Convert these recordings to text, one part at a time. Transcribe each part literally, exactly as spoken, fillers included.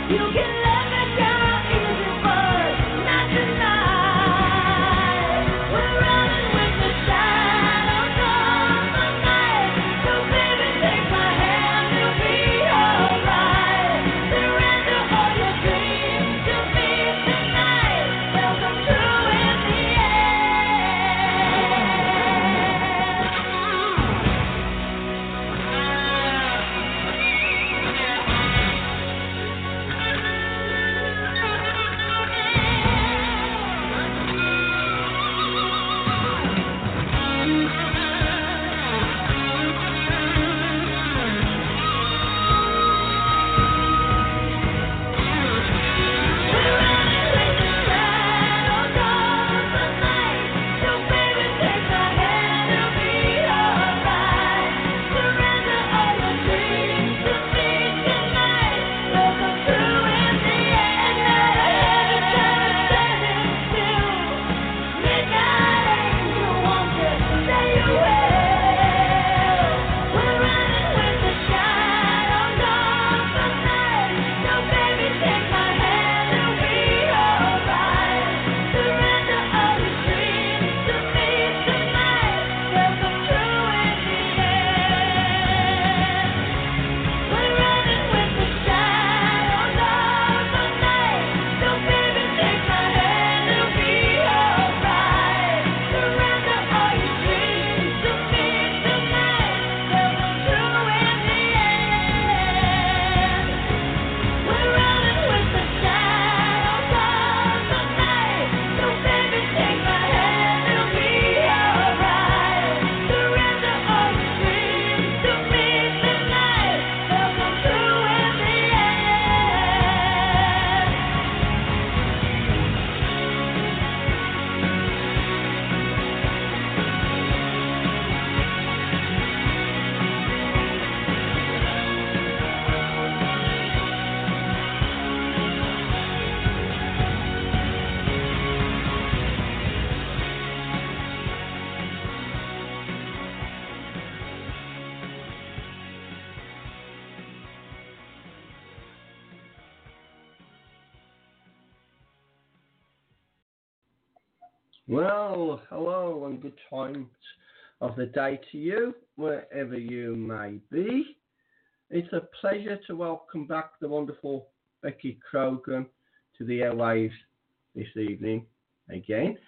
Well, hello and good times of the day to you, wherever you may be. It's a pleasure to welcome back the wonderful Becky Krogan to the airwaves this evening again.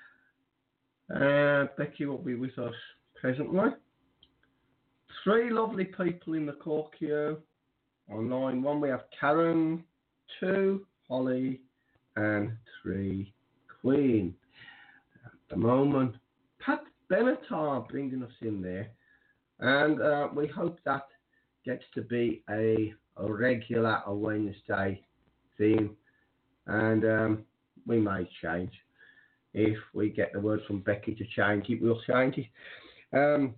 Uh, Becky will be with us presently. Three lovely people in the call queue. On line one we have Karen, two Holly, and three Queen. At the moment, Pat Benatar bringing us in there, and uh, we hope that gets to be a, a regular a Wednesday theme, and um, we may change. If we get the word from Becky to change it, we'll change it. Um,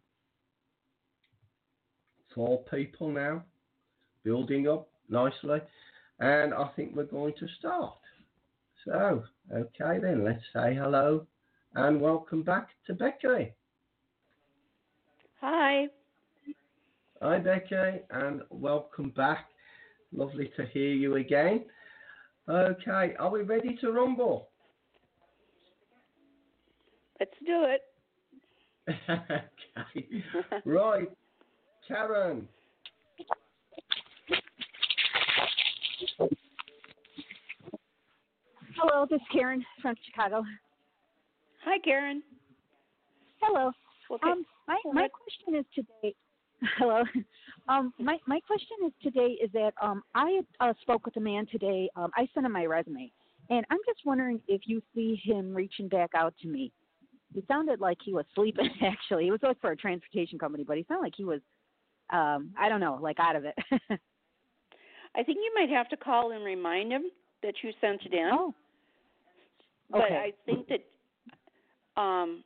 four people now, building up nicely, and I think we're going to start. So, okay then, let's say hello and welcome back to Becky. Hi. Hi Becky, and welcome back. Lovely to hear you again. Okay, are we ready to rumble? Let's do it. Okay, right, Karen. Hello, this is Karen from Chicago. Hi, Karen. Hello. Okay. Um, my my question is today. Hello. Um, my my question is today is that um I uh, spoke with a man today. Um, I sent him my resume, and I'm just wondering if you see him reaching back out to me. He sounded like he was sleeping. Actually, he was working for a transportation company, but he sounded like he was, um, I don't know, like out of it. I think you might have to call and remind him that you sent it in. Oh. But Okay. I think that, um,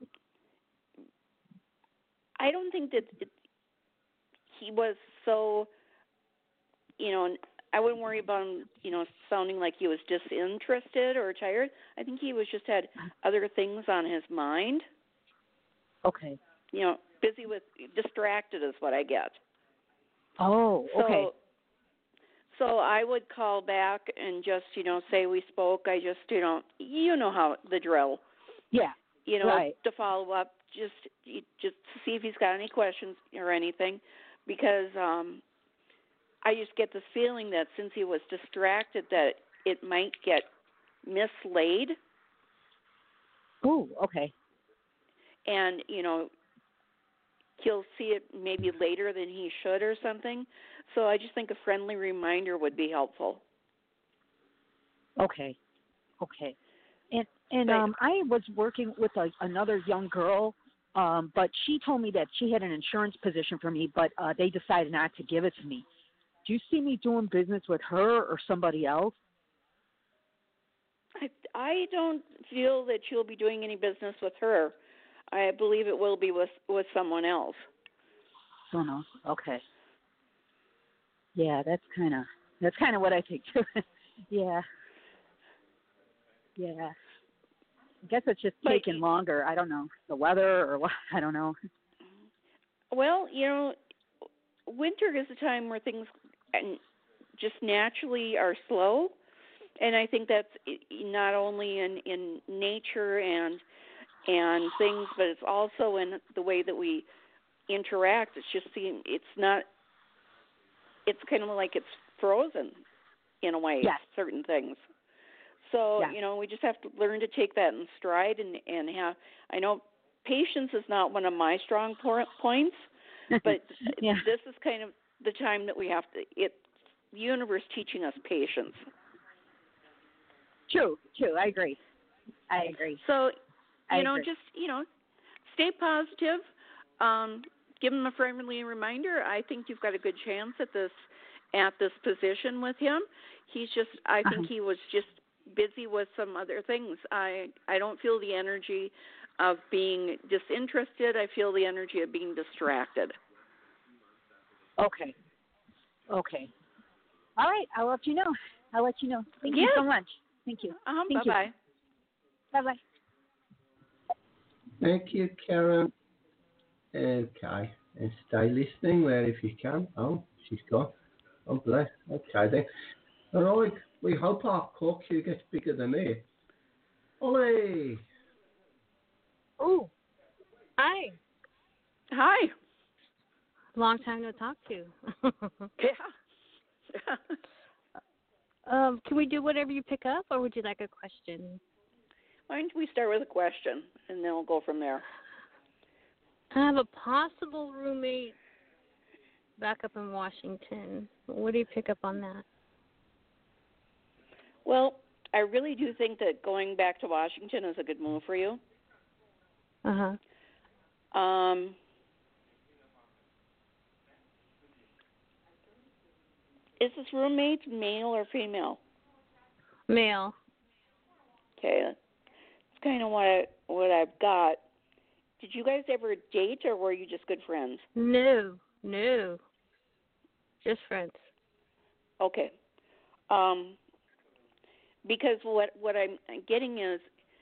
I don't think that it, he was so, you know, I wouldn't worry about him, you know, sounding like he was disinterested or tired. I think he was just had other things on his mind. Okay. You know, busy with, distracted is what I get. Oh, okay. So, So I would call back and just, you know, say we spoke. I just, you know, you know how the drill. Yeah. You know, right. to follow up, just just to see if he's got any questions or anything, because um, I just get this feeling that since he was distracted, that it might get mislaid. Oh, okay. And you know, he'll see it maybe later than he should or something. So I just think a friendly reminder would be helpful. Okay. Okay. And and But, um I was working with a, another young girl, um, but she told me that she had an insurance position for me, but uh, they decided not to give it to me. Do you see me doing business with her or somebody else? I, I don't feel that you'll be doing any business with her. I believe it will be with, with someone else. Oh no. Okay. Yeah, that's kind of that's kind of what I think too. yeah. Yeah. I guess it's just But, taking longer. I don't know. The weather or what? I don't know. Well, you know, winter is a time where things just naturally are slow. And I think that's not only in, in nature and and things, but it's also in the way that we interact. It's just seem it's not. It's kind of like it's frozen in a way. Yes. Certain things. So yes. you know, we just have to learn to take that in stride and and have. I know patience is not one of my strong points, but yeah. this is kind of the time that we have to. It the universe teaching us patience. True, true. I agree. I agree. So, you I know, agree. just, you know, stay positive. Um, give him a friendly reminder. I think you've got a good chance at this at this position with him. He's just, I think uh-huh. he was just busy with some other things. I I don't feel the energy of being disinterested. I feel the energy of being distracted. Okay. Okay. All right. I'll let you know. I'll let you know. Thank yeah. you so much. Thank you. Uh-huh. Thank Bye-bye. you. Bye-bye. Thank you, Karen. Okay, and stay listening where if you can. Oh, she's gone. Oh, bless. Okay, then. All right, we hope our cork here gets bigger than it. Ollie! Oh, hi. Hi. Long time no talk to. Yeah. um, can we do whatever you pick up, or would you like a question? Why don't we start with a question, and then we'll go from there. I have a possible roommate back up in Washington. What do you pick up on that? Well, I really do think that going back to Washington is a good move for you. Uh-huh. Um, is this roommate male or female? Male. Okay, that's kind of what I, what I've got. Did you guys ever date, or were you just good friends? No, no. Just friends. Okay. Um, because what what I'm getting is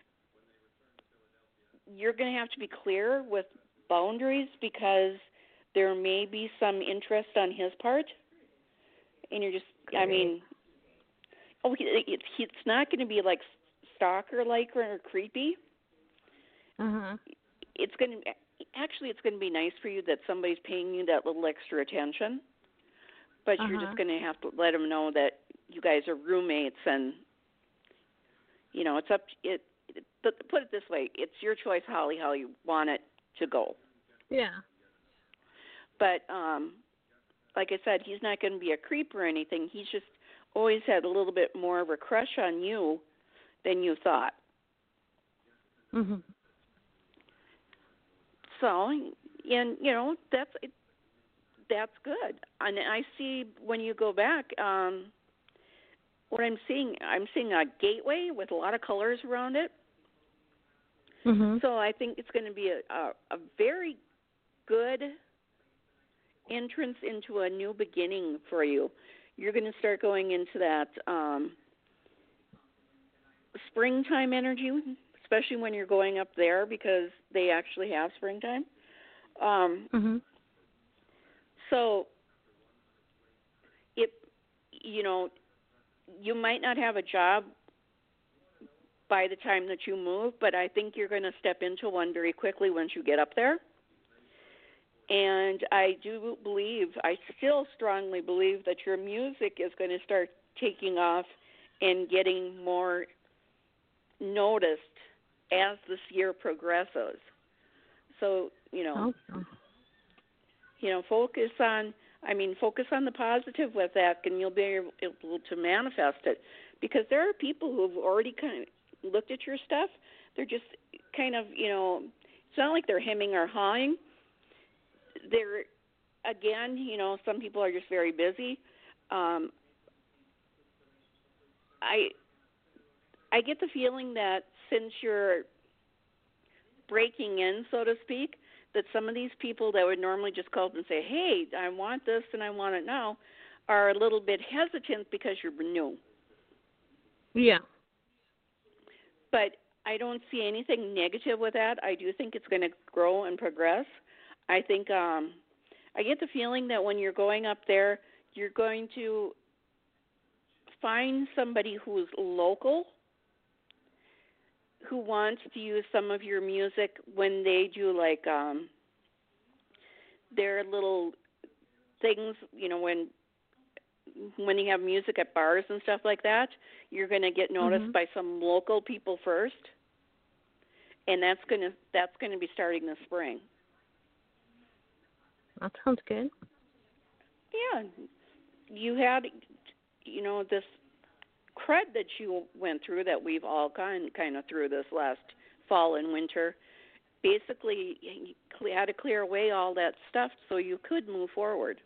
you're going to have to be clear with boundaries, because there may be some interest on his part, and you're just, I mean, oh, it's it's not going to be like stalker-like or creepy. Uh-huh. It's going to actually it's going to be nice for you that somebody's paying you that little extra attention, but uh-huh. you're just going to have to let them know that you guys are roommates, and you know, it's up it, it but put it this way, it's your choice, Holly, how you want it to go. Yeah. But um like I said, he's not going to be a creep or anything. He's just always had a little bit more of a crush on you than you thought. Mhm. So, and you know, that's that's good. And I see when you go back, um, what I'm seeing, I'm seeing a gateway with a lot of colors around it. Mhm. So I think it's going to be a, a, a very good entrance into a new beginning for you. You're going to start going into that um, springtime energy, especially when you're going up there, because they actually have springtime. Um, Mhm. so it you know, you might not have a job by the time that you move, but I think you're going to step into one very quickly once you get up there. And I do believe, I still strongly believe that your music is going to start taking off and getting more noticed as this year progresses. So, you know, Okay. you know, focus on, I mean, focus on the positive with that, and you'll be able to manifest it. Because there are people who've already kind of looked at your stuff. They're just kind of, you know, it's not like they're hemming or hawing. They're, again, you know, some people are just very busy. Um, I, I get the feeling that since you're breaking in, so to speak, that some of these people that would normally just call up and say, hey, I want this and I want it now, are a little bit hesitant because you're new. Yeah. But I don't see anything negative with that. I do think it's going to grow and progress. I think um, I get the feeling that when you're going up there, you're going to find somebody who's local, who wants to use some of your music when they do like um, their little things, you know, when when you have music at bars and stuff like that, you're going to get noticed Mm-hmm. by some local people first, and that's going to that's going to be starting this spring. That sounds good. Yeah, you had, you know, this crud that you went through that we've all kind kind of through this last fall and winter. Basically, you had to clear away all that stuff so you could move forward.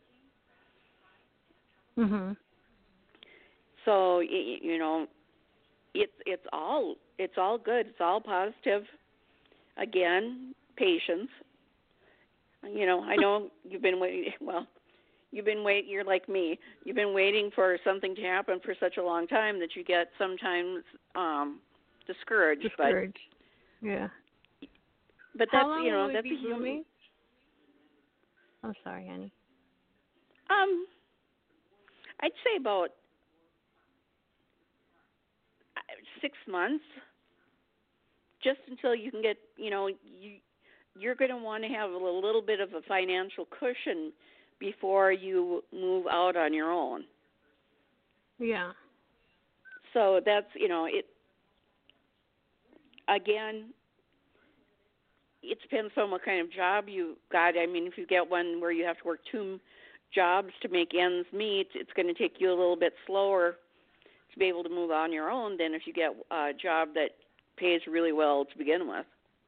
Mhm. So you know, it's it's all it's all good. It's all positive. Again, patience. You know, I know you've been waiting. Well, you've been wait. You're like me. You've been waiting for something to happen for such a long time that you get sometimes um, discouraged. Discouraged. Yeah. But but How that's long you know will we that's be a human. rooming? Oh, sorry, honey. Um, I'd say about six months, just until you can get, you know, you you're going to want to have a little bit of a financial cushion before you move out on your own. Yeah. So that's, you know, it. Again, it depends on what kind of job you got. I mean, if you get one where you have to work two jobs to make ends meet, it's going to take you a little bit slower to be able to move on your own than if you get a job that pays really well to begin with.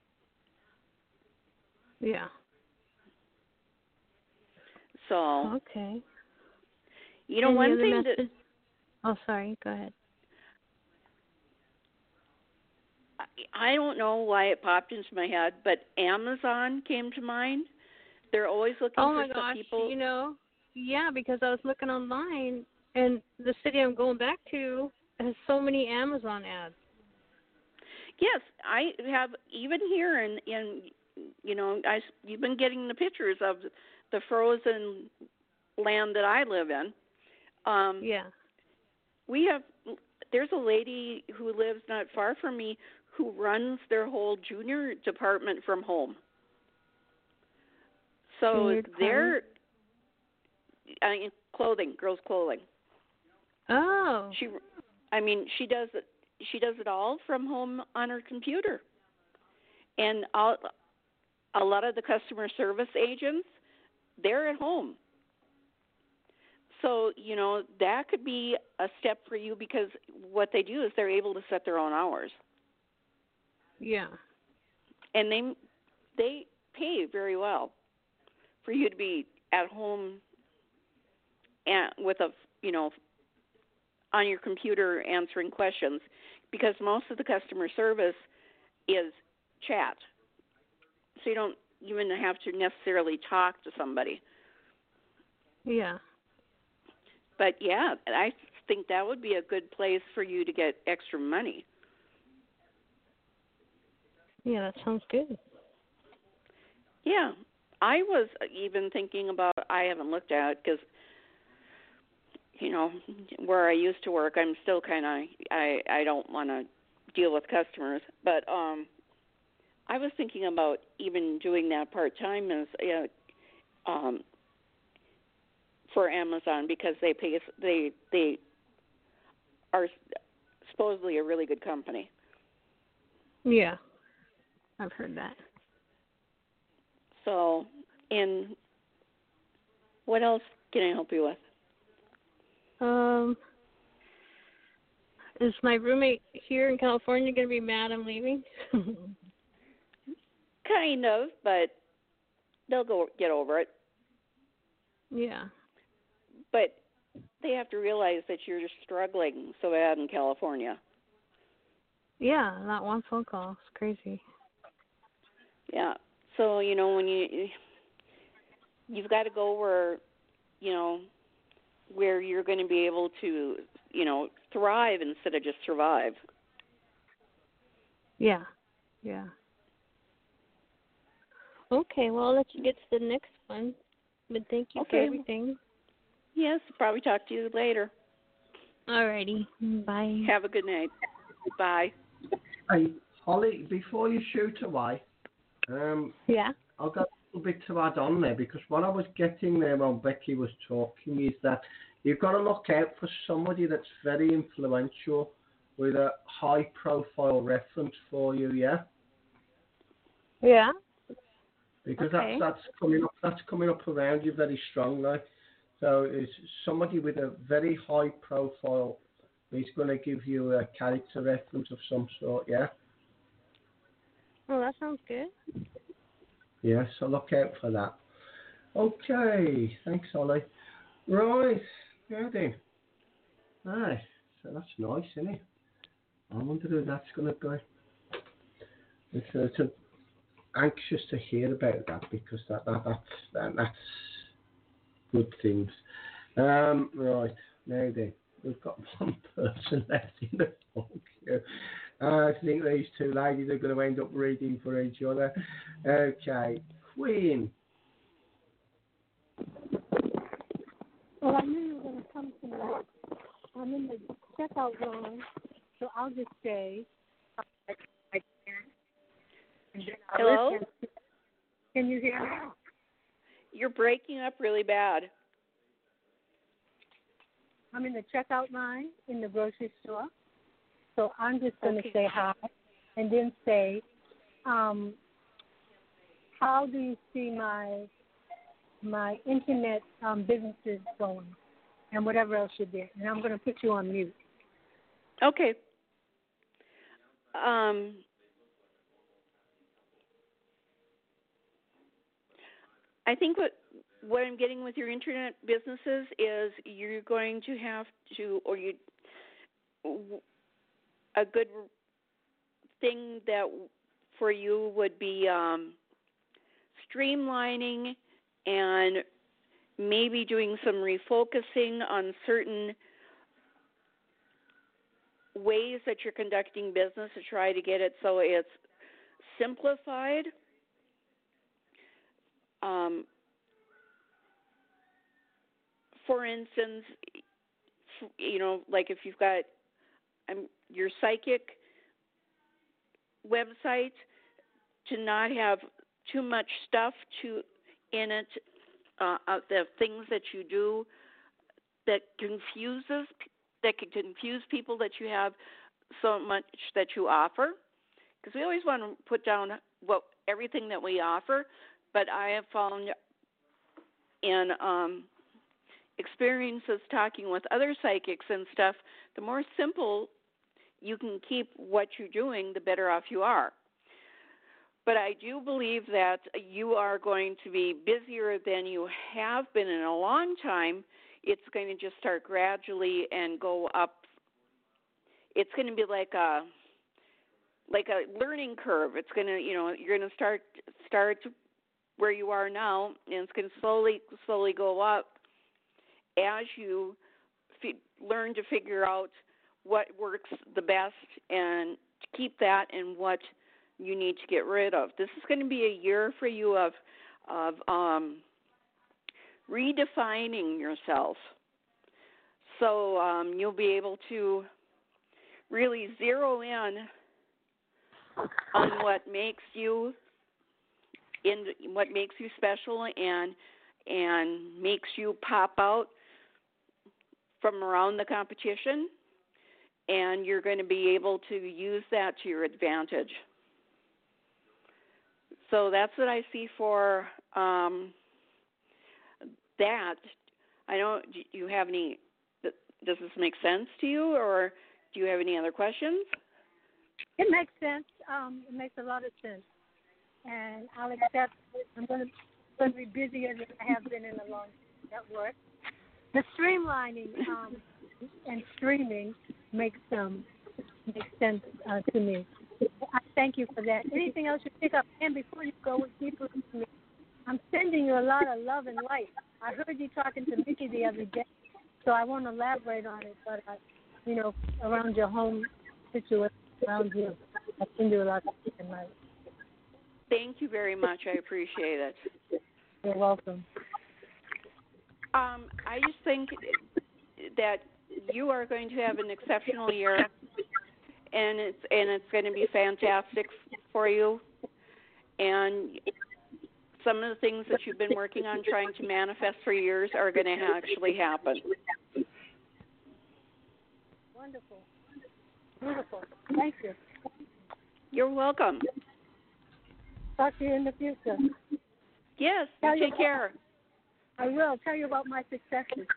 Yeah. So, Okay. you know, Any one other thing message? that Oh, sorry. Go ahead. I I don't know why it popped into my head, but Amazon came to mind. They're always looking Oh for my some gosh. people. You know, yeah, because I was looking online, and the city I'm going back to has so many Amazon ads. Yes, I have even here in in you know I you've been getting the pictures of the frozen land that I live in. Um, Yeah. we have there's a lady who lives not far from me who runs their whole junior department from home. So Junior they're uh, clothing, girls' clothing. Oh. She, I mean, she does it. She does it all from home on her computer, and all, a lot of the customer service agents, they're at home. So you know that could be a step for you because what they do is they're able to set their own hours, Yeah. and they they pay very well for you to be at home and with a you know on your computer answering questions, because most of the customer service is chat. So you don't even have to necessarily talk to somebody. Yeah. But yeah, I think that would be a good place for you to get extra money. Yeah, that sounds good. Yeah. I was even thinking about, I haven't looked at it because you know, where I used to work, I'm still kind of I I don't want to deal with customers, but um, I was thinking about even doing that part time as uh, um for Amazon because they pay they they are supposedly a really good company. Yeah, I've heard that. So, and what else can I help you with? Um, is my roommate here in California going to be mad I'm leaving? Kind of, but they'll go get over it. Yeah. But they have to realize that you're just struggling so bad in California. Yeah, not one phone call. It's crazy. Yeah. So, you know, when you you've got to go where, you know, where you're going to be able to, you know, thrive instead of just survive. Yeah. Yeah. Okay, well, I'll let you get to the next one. But thank you Okay. for everything. Yes, probably talk to you later. Alrighty. Bye. Have a good night. Bye. Hey, Holly, before you shoot away, um, Yeah? I've got a little bit to add on there because what I was getting there when Becky was talking is that you've got to look out for somebody that's very influential with a high profile reference for you, yeah? Yeah? Because Okay. that's that's coming up that's coming up around you very strongly. So it's somebody with a very high profile is going to give you a character reference of some sort, yeah? Oh, that sounds good. Yeah, so look out for that. Okay, thanks, Ollie. Right, now then. Aye, so that's nice, isn't it? I wonder who that's going to go. It's, uh, it's a, anxious to hear about that because that, that that's that, that's good things. Um, right, now then, we've got one person left in the book here. Uh, I think these two ladies are going to end up reading for each other. Okay, Queen. Well, I knew you were going to come to me. I'm in the checkout line, so I'll just say I, I can. And then I'll Hello? listen. Can you hear me? You're breaking up really bad. I'm in the checkout line in the grocery store, so I'm just going Okay. to say hi and then say, um, how do you see my my internet um, businesses going and whatever else you did? And I'm going to put you on mute. Okay. Um, I think what what I'm getting with your internet businesses is you're going to have to, or you, a good thing that for you would be um, streamlining and maybe doing some refocusing on certain ways that you're conducting business to try to get it so it's simplified. Um, for instance, you know, like if you've got um, your psychic website, to not have too much stuff to in it, uh, uh, the things that you do that confuses that can confuse people that you have so much that you offer, because we always want to put down what everything that we offer, but I have found in um, experiences talking with other psychics and stuff, the more simple you can keep what you're doing, the better off you are. But I do believe that you are going to be busier than you have been in a long time. It's going to just start gradually and go up. It's going to be like a like a learning curve. It's going to, you know, you're going to start start where you are now, and it's going to slowly slowly go up as you f- learn to figure out what works the best and to keep that and what you need to get rid of. This is going to be a year for you of of um, redefining yourself. So um, you'll be able to really zero in on what makes you in what makes you special and and makes you pop out from around the competition, and you're going to be able to use that to your advantage. So that's what I see for um, that. I don't. Do you have any? Does this make sense to you, or do you have any other questions? It makes sense. Um, it makes a lot of sense, and I'll accept it. I'm going to, going to be busier than I have been in a long network. The streamlining um, and streaming makes um, makes sense uh, to me. I thank you for that. Anything else you pick up? And before you go deeper into me, I'm sending you a lot of love and light. I heard you talking to Mickey the other day, so I won't elaborate on it, but, I, you know, around your home situation, around you, I send you a lot of love and light. Thank you very much. I appreciate it. You're welcome. Um, I just think that you are going to have an exceptional year, and it's and it's going to be fantastic for you. And some of the things that you've been working on trying to manifest for years are going to actually happen. Wonderful. Beautiful. Thank you. You're welcome. Talk to you in the future. Yes, Tell take you, care. I will tell you about my successes.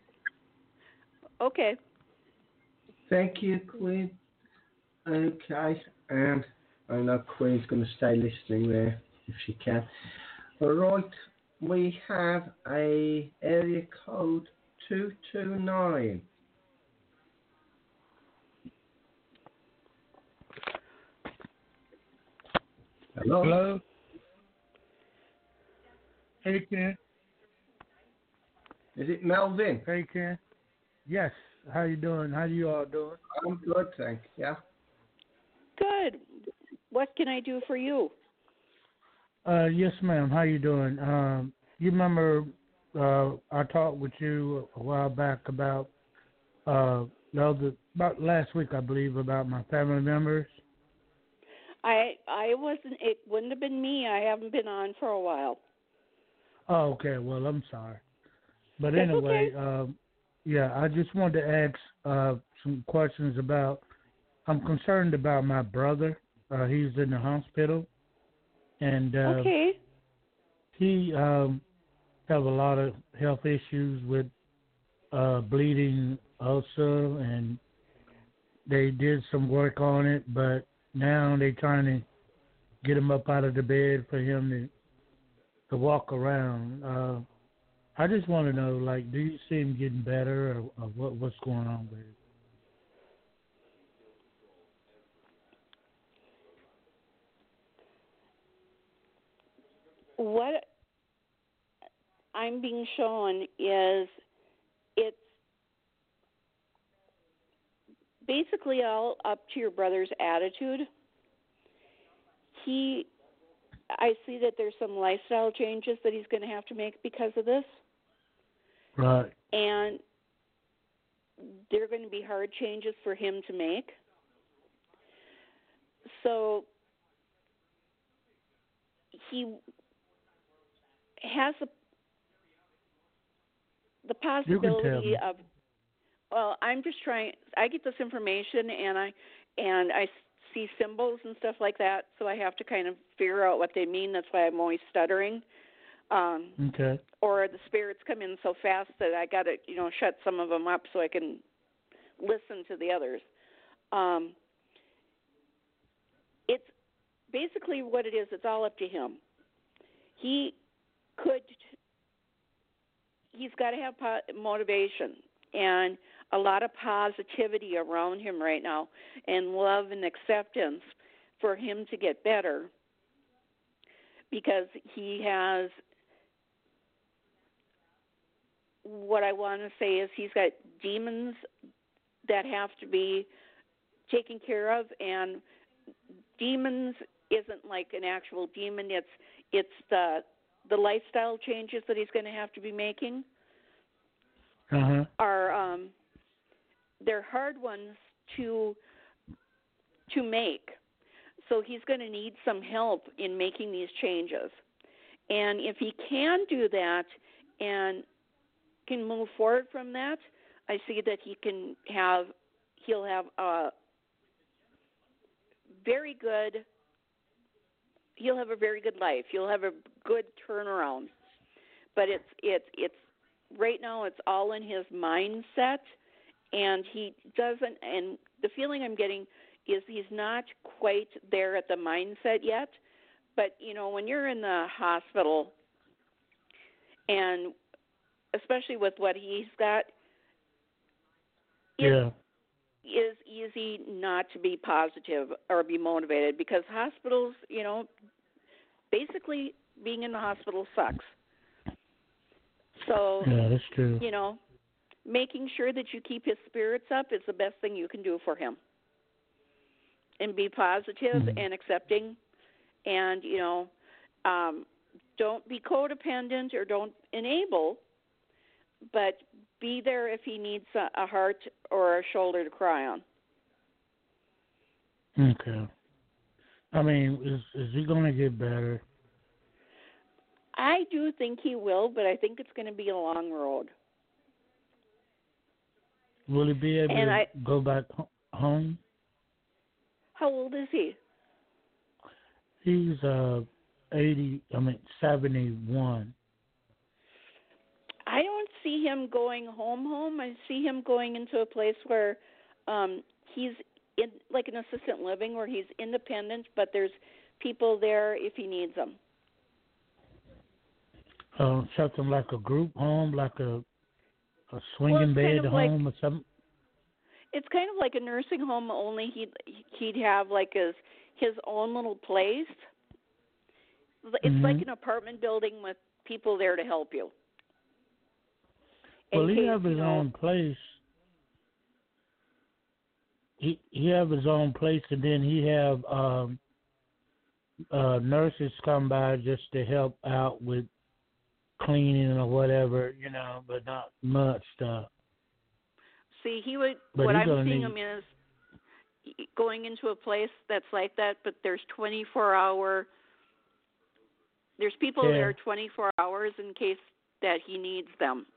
Okay. Thank you, Queen. Okay, and I know Queen's going to stay listening there if she can. All right, we have a area code two two nine. Hello? Hello? Hey, Ken. Is it Melvin? Hey, Ken. Yes. How you doing? How you all doing? I'm good, thank you. Good. What can I do for you? Uh, yes, ma'am. How you doing? Um, you remember uh, I talked with you a while back about uh, the other, about last week, I believe, about my family members. I I wasn't. It wouldn't have been me. I haven't been on for a while. Oh, okay. Well, I'm sorry. But That's anyway, okay. um, yeah, I just wanted to ask uh, some questions about. I'm concerned about my brother. Uh, he's in the hospital, and uh, Okay. he um, have a lot of health issues with uh, bleeding ulcer, and they did some work on it, but now they're trying to get him up out of the bed for him to to walk around. Uh, I just want to know, like, do you see him getting better, or, or what what's going on with it? What I'm being shown is it's basically all up to your brother's attitude. He, I see that there's some lifestyle changes that he's going to have to make because of this. Right. And they're going to be hard changes for him to make. So he has a, the possibility of, well, I'm just trying, I get this information and I and I see symbols and stuff like that, so I have to kind of figure out what they mean. That's why I'm always stuttering. Um, Okay. Or the spirits come in so fast that I got to, you know, shut some of them up so I can listen to the others. Um, it's basically what it is. It's all up to him. He could, he's got to have po- motivation and a lot of positivity around him right now and love and acceptance for him to get better, because he has, what I want to say is he's got demons that have to be taken care of, and demons isn't like an actual demon. It's it's the the lifestyle changes that he's going to have to be making Uh-huh. are um, they're hard ones to to make. So he's going to need some help in making these changes. And if he can do that and can move forward from that, I see that he can have he'll have a very good he'll have a very good life. He'll have a good turnaround. But it's it's it's right now it's all in his mindset, and he doesn't and the feeling I'm getting is he's not quite there at the mindset yet. But, you know, when you're in the hospital, and especially with what he's got, yeah. it is easy not to be positive or be motivated because hospitals, you know, basically being in the hospital sucks. So, yeah, that's true. You know, making sure that you keep his spirits up is the best thing you can do for him. And be positive mm-hmm. and accepting, and, you know, um, don't be codependent or don't enable, but be there if he needs a, a heart or a shoulder to cry on. Okay. I mean, is is he going to get better? I do think he will, but I think it's going to be a long road. Will he be able and to I, go back home? How old is he? He's uh eighty. I mean seventy-one. I don't see him going home. Home. I see him going into a place where um, he's in, like an assistant living, where he's independent, but there's people there if he needs them. Uh, something like a group home, like a a swinging well, bed kind of home like, or something. It's kind of like a nursing home, only he'd he'd have like his his own little place. It's mm-hmm. like an apartment building with people there to help you. Well, In he case, have his you know, own place. He he have his own place, and then he have um, uh, nurses come by just to help out with cleaning or whatever, you know, but not much stuff. See, he would. But what I'm seeing need... him is going into a place that's like that, but there's twenty-four hour. There's people yeah. there twenty-four hours in case that he needs them.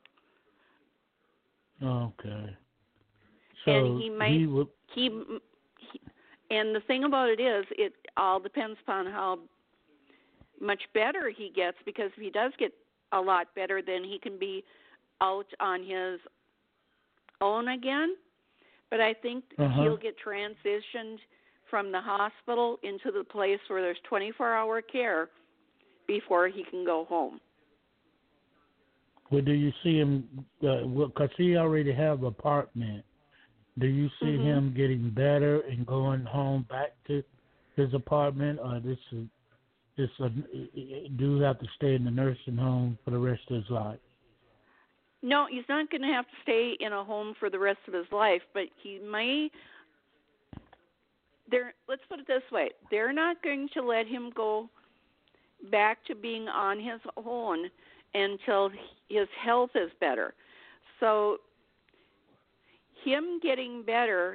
Okay. So and he might he, would... he, he. And the thing about it is, it all depends upon how much better he gets. Because if he does get a lot better, then he can be out on his own again. But I think uh-huh. he'll get transitioned from the hospital into the place where there's twenty-four hour care before he can go home. Well, do you see him, uh, well, because he already have an apartment, do you see mm-hmm. him getting better and going home back to his apartment, or this is, this a, do you have to stay in the nursing home for the rest of his life? No, he's not going to have to stay in a home for the rest of his life, but he may. They're, let's put it this way. They're not going to let him go back to being on his own until his health is better. So him getting better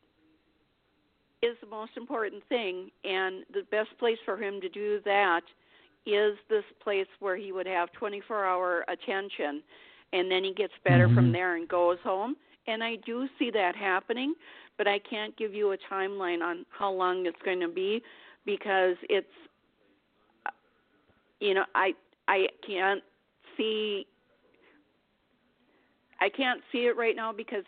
is the most important thing, and the best place for him to do that is this place where he would have twenty-four hour attention, and then he gets better mm-hmm. from there and goes home. And I do see that happening, but I can't give you a timeline on how long it's going to be, because it's, you know, I I can't see I can't see it right now because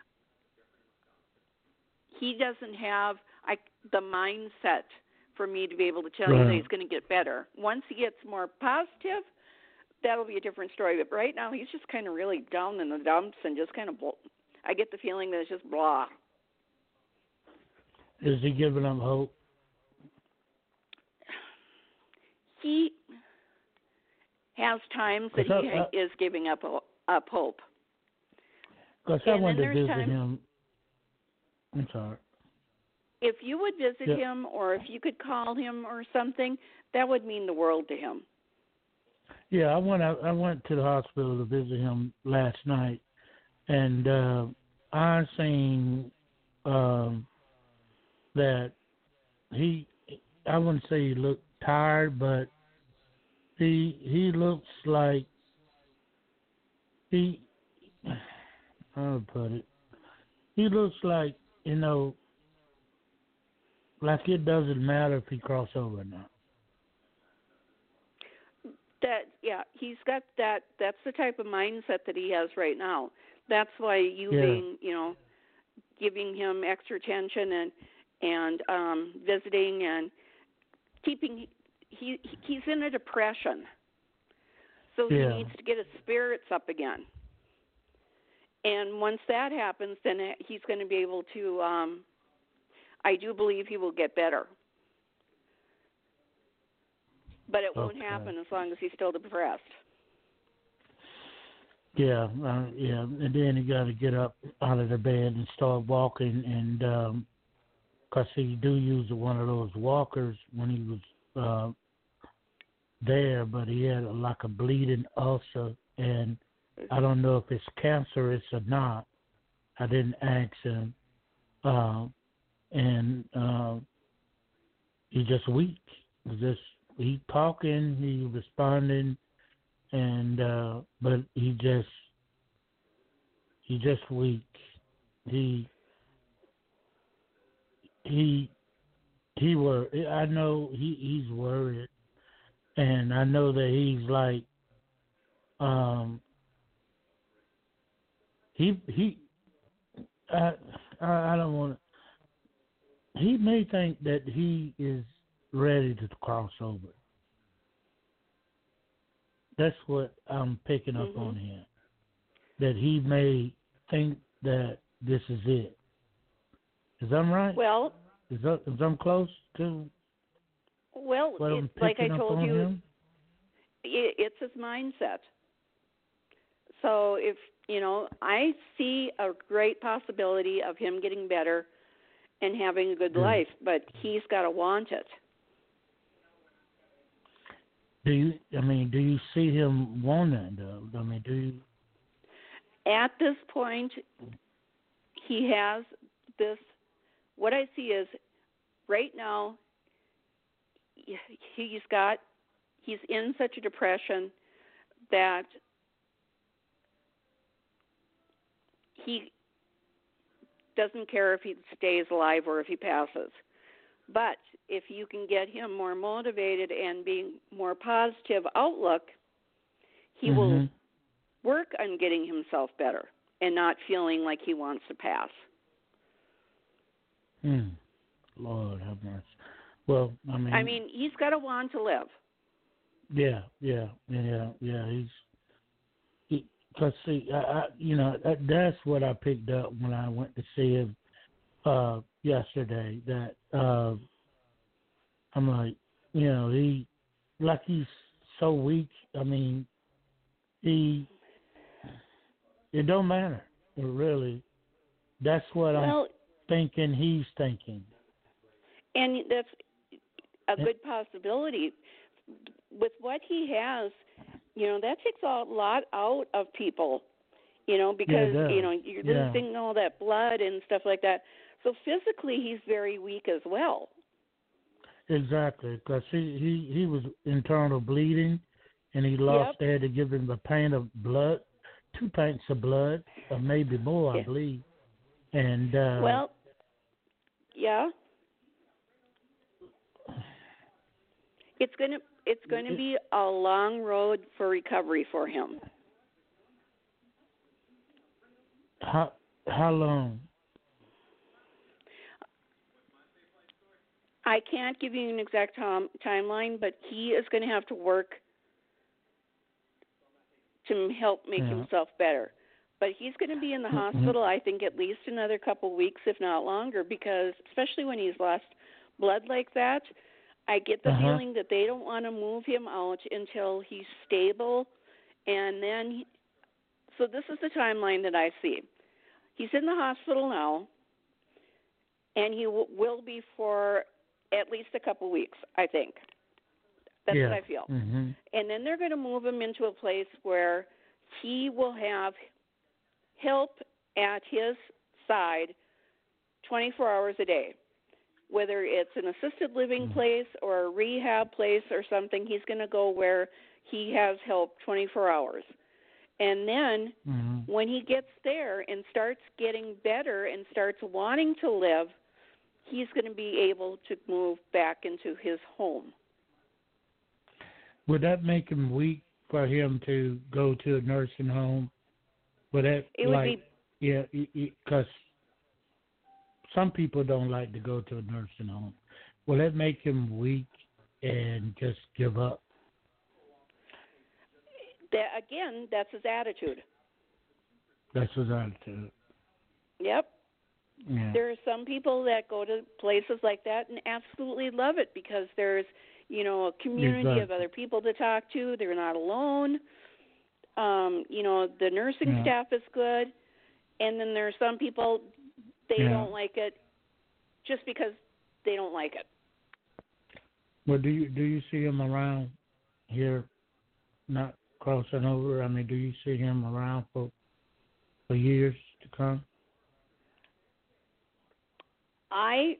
he doesn't have I, the mindset for me to be able to tell right. you that he's going to get better. Once he gets more positive, that'll be a different story. But right now, he's just kind of really down in the dumps and just kind of, I get the feeling that it's just blah. Is he giving up hope? He has times that he I, I, is giving up up hope. Because I wanted to visit times, him. I'm sorry. If you would visit yeah. him, or if you could call him or something, that would mean the world to him. Yeah, I went. I went to the hospital to visit him last night, and uh, I seen um, that he, I wouldn't say he looked tired, but he he looks like he, how to put it, he looks like, you know, like it doesn't matter if he cross over or not. That yeah, he's got that. That's the type of mindset that he has right now. That's why you Yeah. being, you know, giving him extra attention and and um, visiting and keeping. He he's in a depression, so he Yeah. needs to get his spirits up again. And once that happens, then he's going to be able to. Um, I do believe he will get better. But it won't Okay. happen as long as he's still depressed. Yeah, uh, yeah, and then he got to get up out of the bed and start walking, and um 'cause he do use one of those walkers when he was uh, there, but he had a, like a bleeding ulcer, and I don't know if it's cancerous or not. I didn't ask him, uh, and uh, he just weak. He just he talking, he responding, and uh, but he just he just weak. He he he wor. I know he he's worried, and I know that he's like um he he I I, I don't want to. He may think that he is ready to cross over. That's what I'm picking up Mm-hmm. on here. That he may think that this is it. Is that right? Well, Is that is I'm close to well, what it, I'm like I picking up told on you, him? it, it's his mindset. So if you know, I see a great possibility of him getting better and having a good Yeah. life, but he's got to want it. Do you? I mean, do you see him want that though? I mean, do you? At this point, he has this. What I see is right now, he's got, he's in such a depression that he doesn't care if he stays alive or if he passes. But if you can get him more motivated and being more positive outlook, he mm-hmm. will work on getting himself better and not feeling like he wants to pass. Hmm. Lord have mercy. Well, I mean, I mean, he's got to want to live. yeah, yeah, yeah, yeah. He's he. Cause see, I, I you know, that, that's what I picked up when I went to see him uh, yesterday. That uh, I'm like, you know, he like he's so weak. I mean, he. It don't matter, it really. That's what Well, I'm thinking. He's thinking. and that's a Yeah. good possibility. With what he has, you know, that takes a lot out of people, you know, because, Yeah, it you does. know, you're Yeah. losing all that blood and stuff like that. So physically, he's very weak as well. Exactly, because he, he, he was internal bleeding, and he lost. Yep. They had to give him a pint of blood, two pints of blood, or maybe more, Yeah. I believe. And uh, Well, yeah. It's gonna it's going to be a long road for recovery for him. how how long? I can't give you an exact tom- timeline, but he is going to have to work to help make Yeah. himself better. But he's going to be in the Mhm. hospital, I think, at least another couple weeks, if not longer, because especially when he's lost blood like that, I get the Uh-huh. feeling that they don't want to move him out until he's stable. And then, he, so this is the timeline that I see. He's in the hospital now, and he w- will be for at least a couple weeks, I think. That's yeah. what I feel. Mm-hmm. And then they're going to move him into a place where he will have help at his outside twenty-four hours a day. Whether it's an assisted living Mm-hmm. place or a rehab place or something, he's going to go where he has help twenty-four hours. And then Mm-hmm. when he gets there and starts getting better and starts wanting to live, he's going to be able to move back into his home. Would that make him weak for him to go to a nursing home? Would that, It would like, be yeah, because some people don't like to go to a nursing home. Will that make him weak and just give up? that again, that's his attitude. That's his attitude. Yep. Yeah. There are some people that go to places like that and absolutely love it because there's, you know, a community Exactly. of other people to talk to. They're not alone. Um, you know, the nursing Yeah. staff is good. And then there are some people, they Yeah. don't like it just because they don't like it. Well, do you do you see him around here, not crossing over? I mean, do you see him around for for years to come? I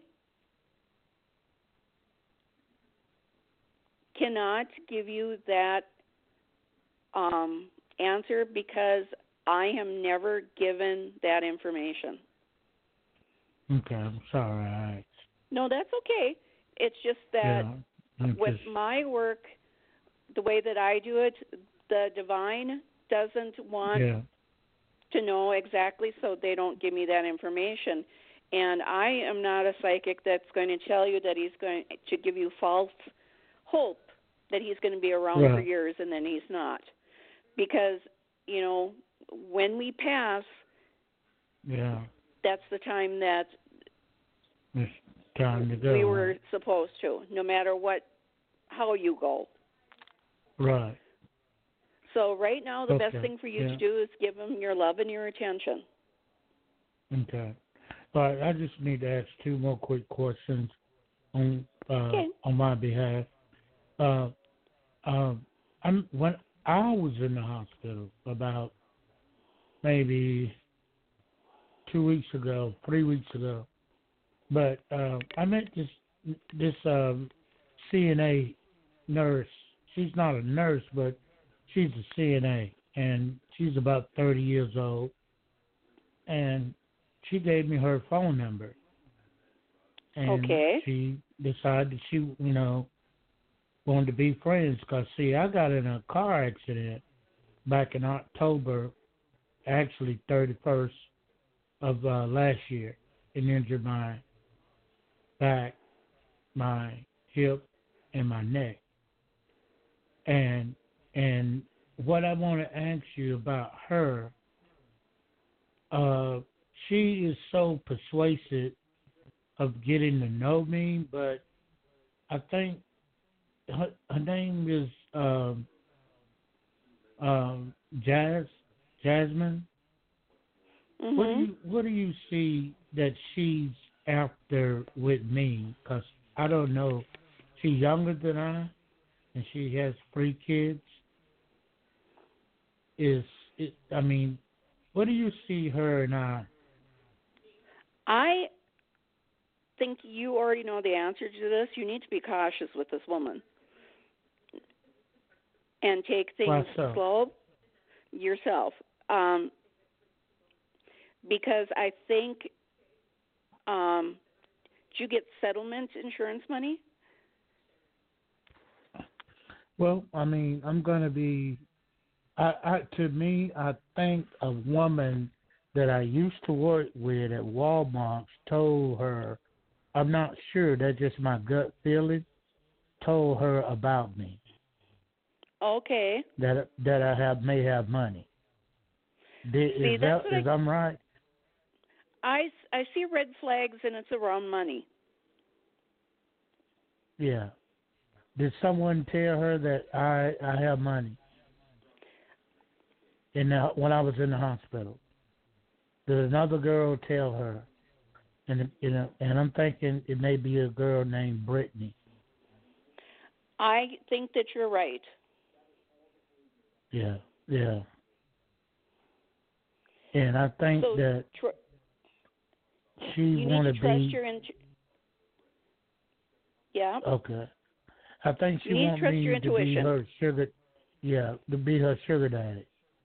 cannot give you that um, answer because I am never given that information. Okay, I'm sorry. I, No, that's okay. It's just that yeah, I'm with just, my work, the way that I do it, the divine doesn't want yeah, to know exactly, so they don't give me that information. And I am not a psychic that's going to tell you that he's going to give you false hope that he's going to be around for Right. years and then he's not. Because, you know, when we pass, yeah. that's the time that It's time to go. we were supposed to, no matter what, how you go. Right. So right now, the best Okay, thing for you yeah. to do is give him your love and your attention. Okay. All right. I just need to ask two more quick questions on uh, Okay. on my behalf. Uh, um, I'm when I was in the hospital about maybe two weeks ago, three weeks ago, but uh, I met this this um, C N A nurse. She's not a nurse, but she's a C N A, and she's about thirty years old. And she gave me her phone number. And Okay. she decided she, you know, wanted to be friends. Because, see, I got in a car accident back in October, actually thirty-first of uh, last year, and injured my back, my hip, and my neck. And and what I want to ask you about her, uh, she is so persuasive of getting to know me, but I think her, her name is um, um, Jazz, Jasmine. Mm-hmm. What do you what do you see that she's after with me? Because I don't know. She's younger than I, and she has three kids. Is it? I mean, what do you see her and I? I think you already know the answer to this. You need to be cautious with this woman and take things Why so? slow yourself. Um, because I think, um, did you get settlement insurance money? Well, I mean, I'm going to be, I, I, to me, I think a woman that I used to work with at Walmart told her, I'm not sure, that's just my gut feeling, told her about me, Okay. that that I have may have money. Did, See, is that's that, what is I- I'm right? I, I see red flags and it's around money. Yeah. Did someone tell her that I I have money in the, when I was in the hospital? Did another girl tell her? And you know, and I'm thinking it may be a girl named Brittany. I think that you're right. Yeah, yeah. And I think So, that tr- she you want need to to trust be your int- yeah. okay. I think she You need to want trust me your to be intuition. her sugar, yeah, to be her sugar daddy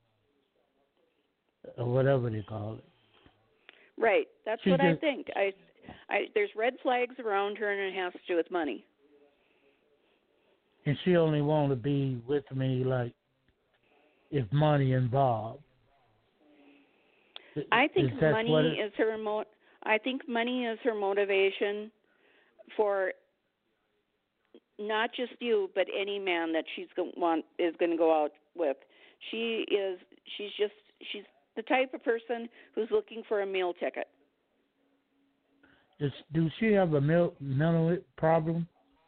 or whatever they call it. Right. That's She what I just, think. I, I there's red flags around her, and it has to do with money. and she only want to be with me like if money involved. I think is that money what it, is her mo- I think money is her motivation for not just you, but any man that she's going want is going to go out with. She is. She's just. She's the type of person who's looking for a meal ticket. is, do she have a mil, mental problem?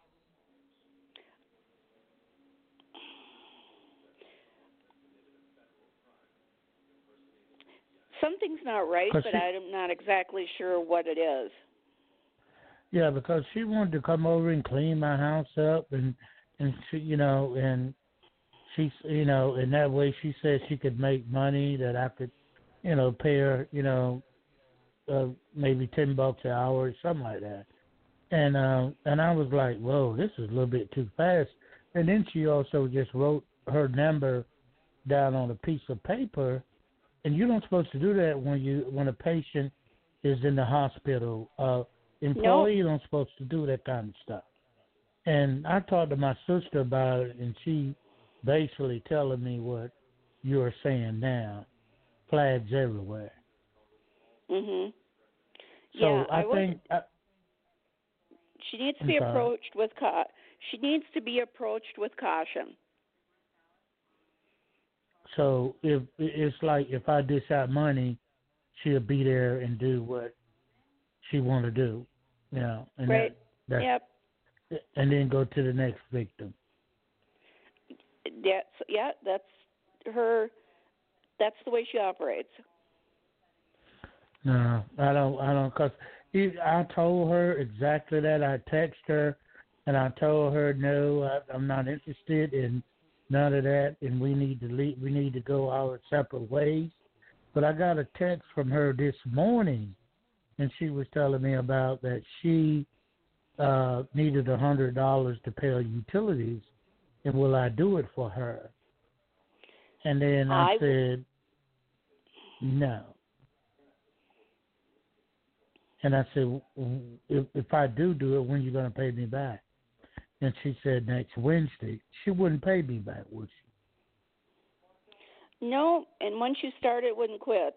Something's not right, 'Cause but she, I'm not exactly sure what it is. yeah, because she wanted to come over and clean my house up, and and she, you know, and she's, you know, and that way she said she could make money that I could, you know, pay her, you know, uh, maybe ten bucks an hour or something like that. And uh, and I was like, whoa, this is a little bit too fast. And then she also just wrote her number down on a piece of paper, and you're not supposed to do that when you when a patient is in the hospital. Uh, employee Nope. not supposed to do that kind of stuff. And I talked to my sister about it, and she basically telling me what you're saying now. Flags everywhere. Mhm. So Yeah, I, I would. think I, She needs to I'm be sorry. approached with ca- She needs to be approached with caution. So if it's like if I dish out money, she'll be there and do what she want to do, you know, and Right. that Yep. that and then go to the next victim. That's yeah. That's her. That's the way she operates. No, I don't. I don't. Cause I told her exactly that. I texted her, and I told her no, I, I'm not interested in none of that, and we need to leave. We need to go our separate ways. But I got a text from her this morning, and she was telling me about that she uh, needed a hundred dollars to pay her utilities, and will I do it for her? And then I, I said no. And I said, if, if I do do it, when are you going to pay me back? And she said next Wednesday. She wouldn't pay me back, would she? No, and once you start, it wouldn't quit.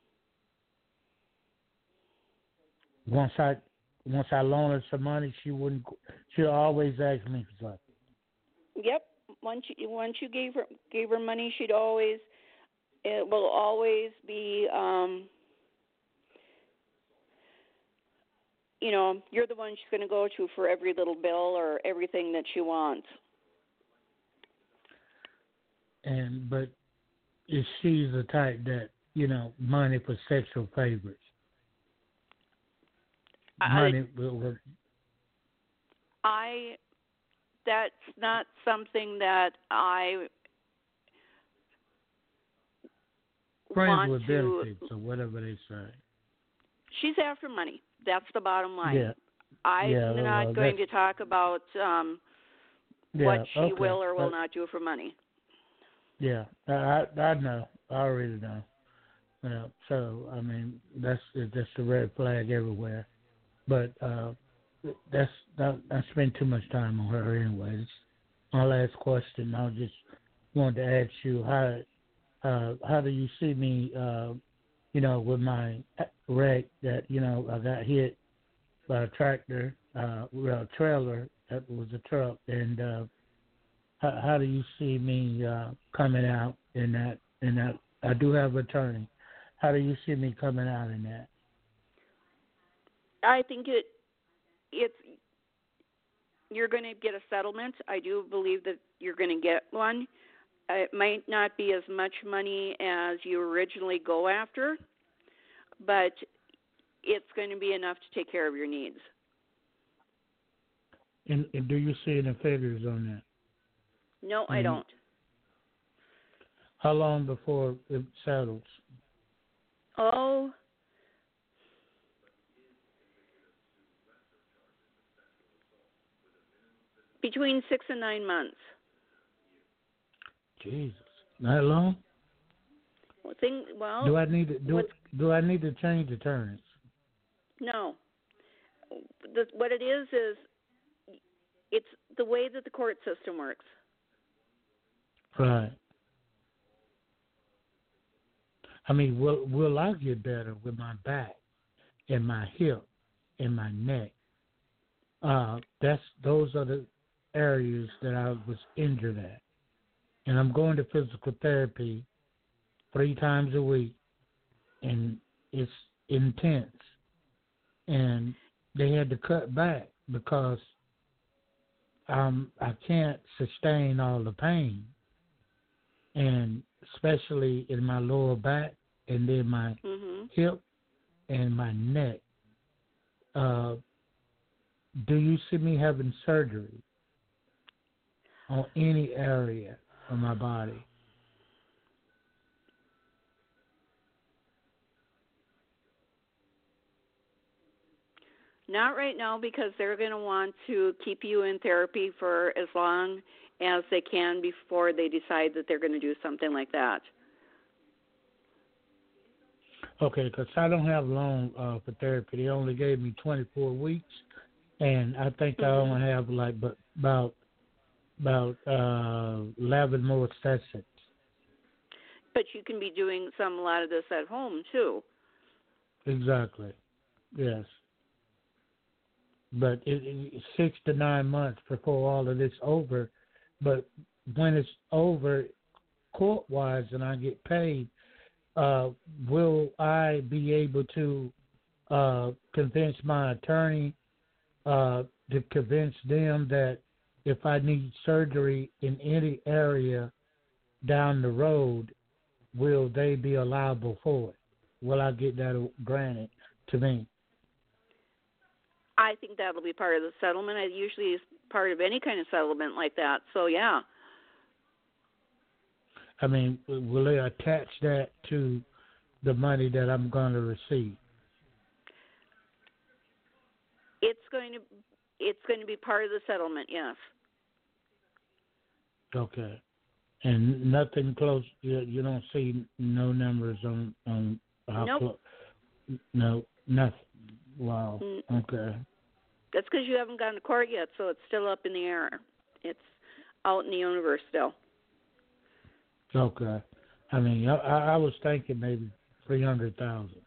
Once I once I loan her some money, she wouldn't. She'll always ask me for something. Yep. Once you once you gave her gave her money, she'd always it will always be um you know, you're the one she's going to go to for every little bill or everything that she wants. And but if she's the type that, you know, money for sexual favors. Money I, will, will I that's not something that I friends want with to. benefits or whatever they say. She's after money. That's the bottom line. Yeah. I'm yeah, not well, going to talk about um, yeah, what she okay. will or will but, not do for money. Yeah, I I know. I already know. Yeah, so I mean that's that's a red flag everywhere. But uh, that's that, I spend too much time on her anyways. My last question, I just wanted to ask you how uh, how do you see me, uh, you know, with my wreck that you know I got hit by a tractor, uh, well, a trailer that was a truck, and uh, how, how do you see me uh, coming out in that? In that, I do have an attorney. How do you see me coming out in that? I think it it's you're going to get a settlement. I do believe that you're going to get one. It might not be as much money as you originally go after, but it's going to be enough to take care of your needs. And, and do you see any figures on that? No, I Mm. don't. How long before it settles? Oh, Between six and nine months. Jesus, that long? Well, thing, well do I need to do? what's- Do I need to change attorneys? No. The, what it is is it's the way that the court system works. Right. I mean, will will I get better with my back and my hip and my neck? Uh, that's those are the areas that I was injured at, and I'm going to physical therapy three times a week, and it's intense. And they had to cut back because um, I can't sustain all the pain, and especially in my lower back and then my Mm-hmm. hip and my neck. Uh, do you see me having surgery on any area of my body? Not right now, because they're going to want to keep you in therapy for as long as they can before they decide that they're going to do something like that. Okay, because I don't have long uh, for therapy. They only gave me twenty-four weeks, and I think Mm-hmm. I only have like but about about uh, eleven more sessions. But you can be doing some a lot of this at home too. Exactly. Yes. But it, it, six to nine months before all of this over. But when it's over, court-wise, and I get paid, uh, will I be able to uh, convince my attorney uh, to convince them that if I need surgery in any area down the road, will they be liable for it? Will I get that granted to me? I think that'll be part of the settlement. It usually is part of any kind of settlement like that. So, yeah. I mean, will they attach that to the money that I'm going to receive? It's going to it's going to be part of the settlement, yes. Okay. And nothing close, you, you don't see no numbers on, on how Nope. close? No, nothing. Wow. Mm. Okay. That's because you haven't gone to court yet, so it's still up in the air. It's out in the universe still. Okay. I mean, I, I was thinking maybe three hundred thousand.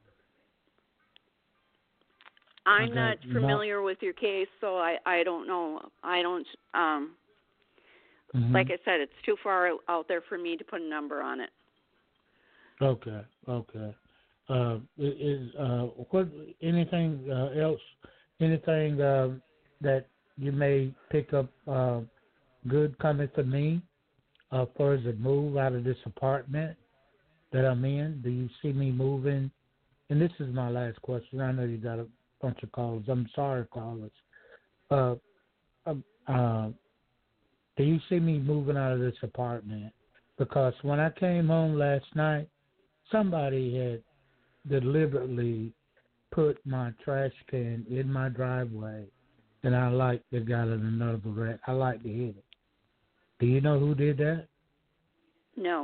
I'm Okay, not no- familiar with your case, so I, I don't know. I don't, um, Mm-hmm. like I said, it's too far out there for me to put a number on it. Okay. Okay. Uh, is uh, what anything uh, else? Anything uh, that you may pick up uh, good coming for me uh, for as a move out of this apartment that I'm in? Do you see me moving? And this is my last question. I know you got a bunch of callers. I'm sorry, callers. Uh, um, uh, do you see me moving out of this apartment? Because when I came home last night, somebody had deliberately put my trash can in my driveway, and I like they got it another wreck. I like to hit it. Do you know who did that? No.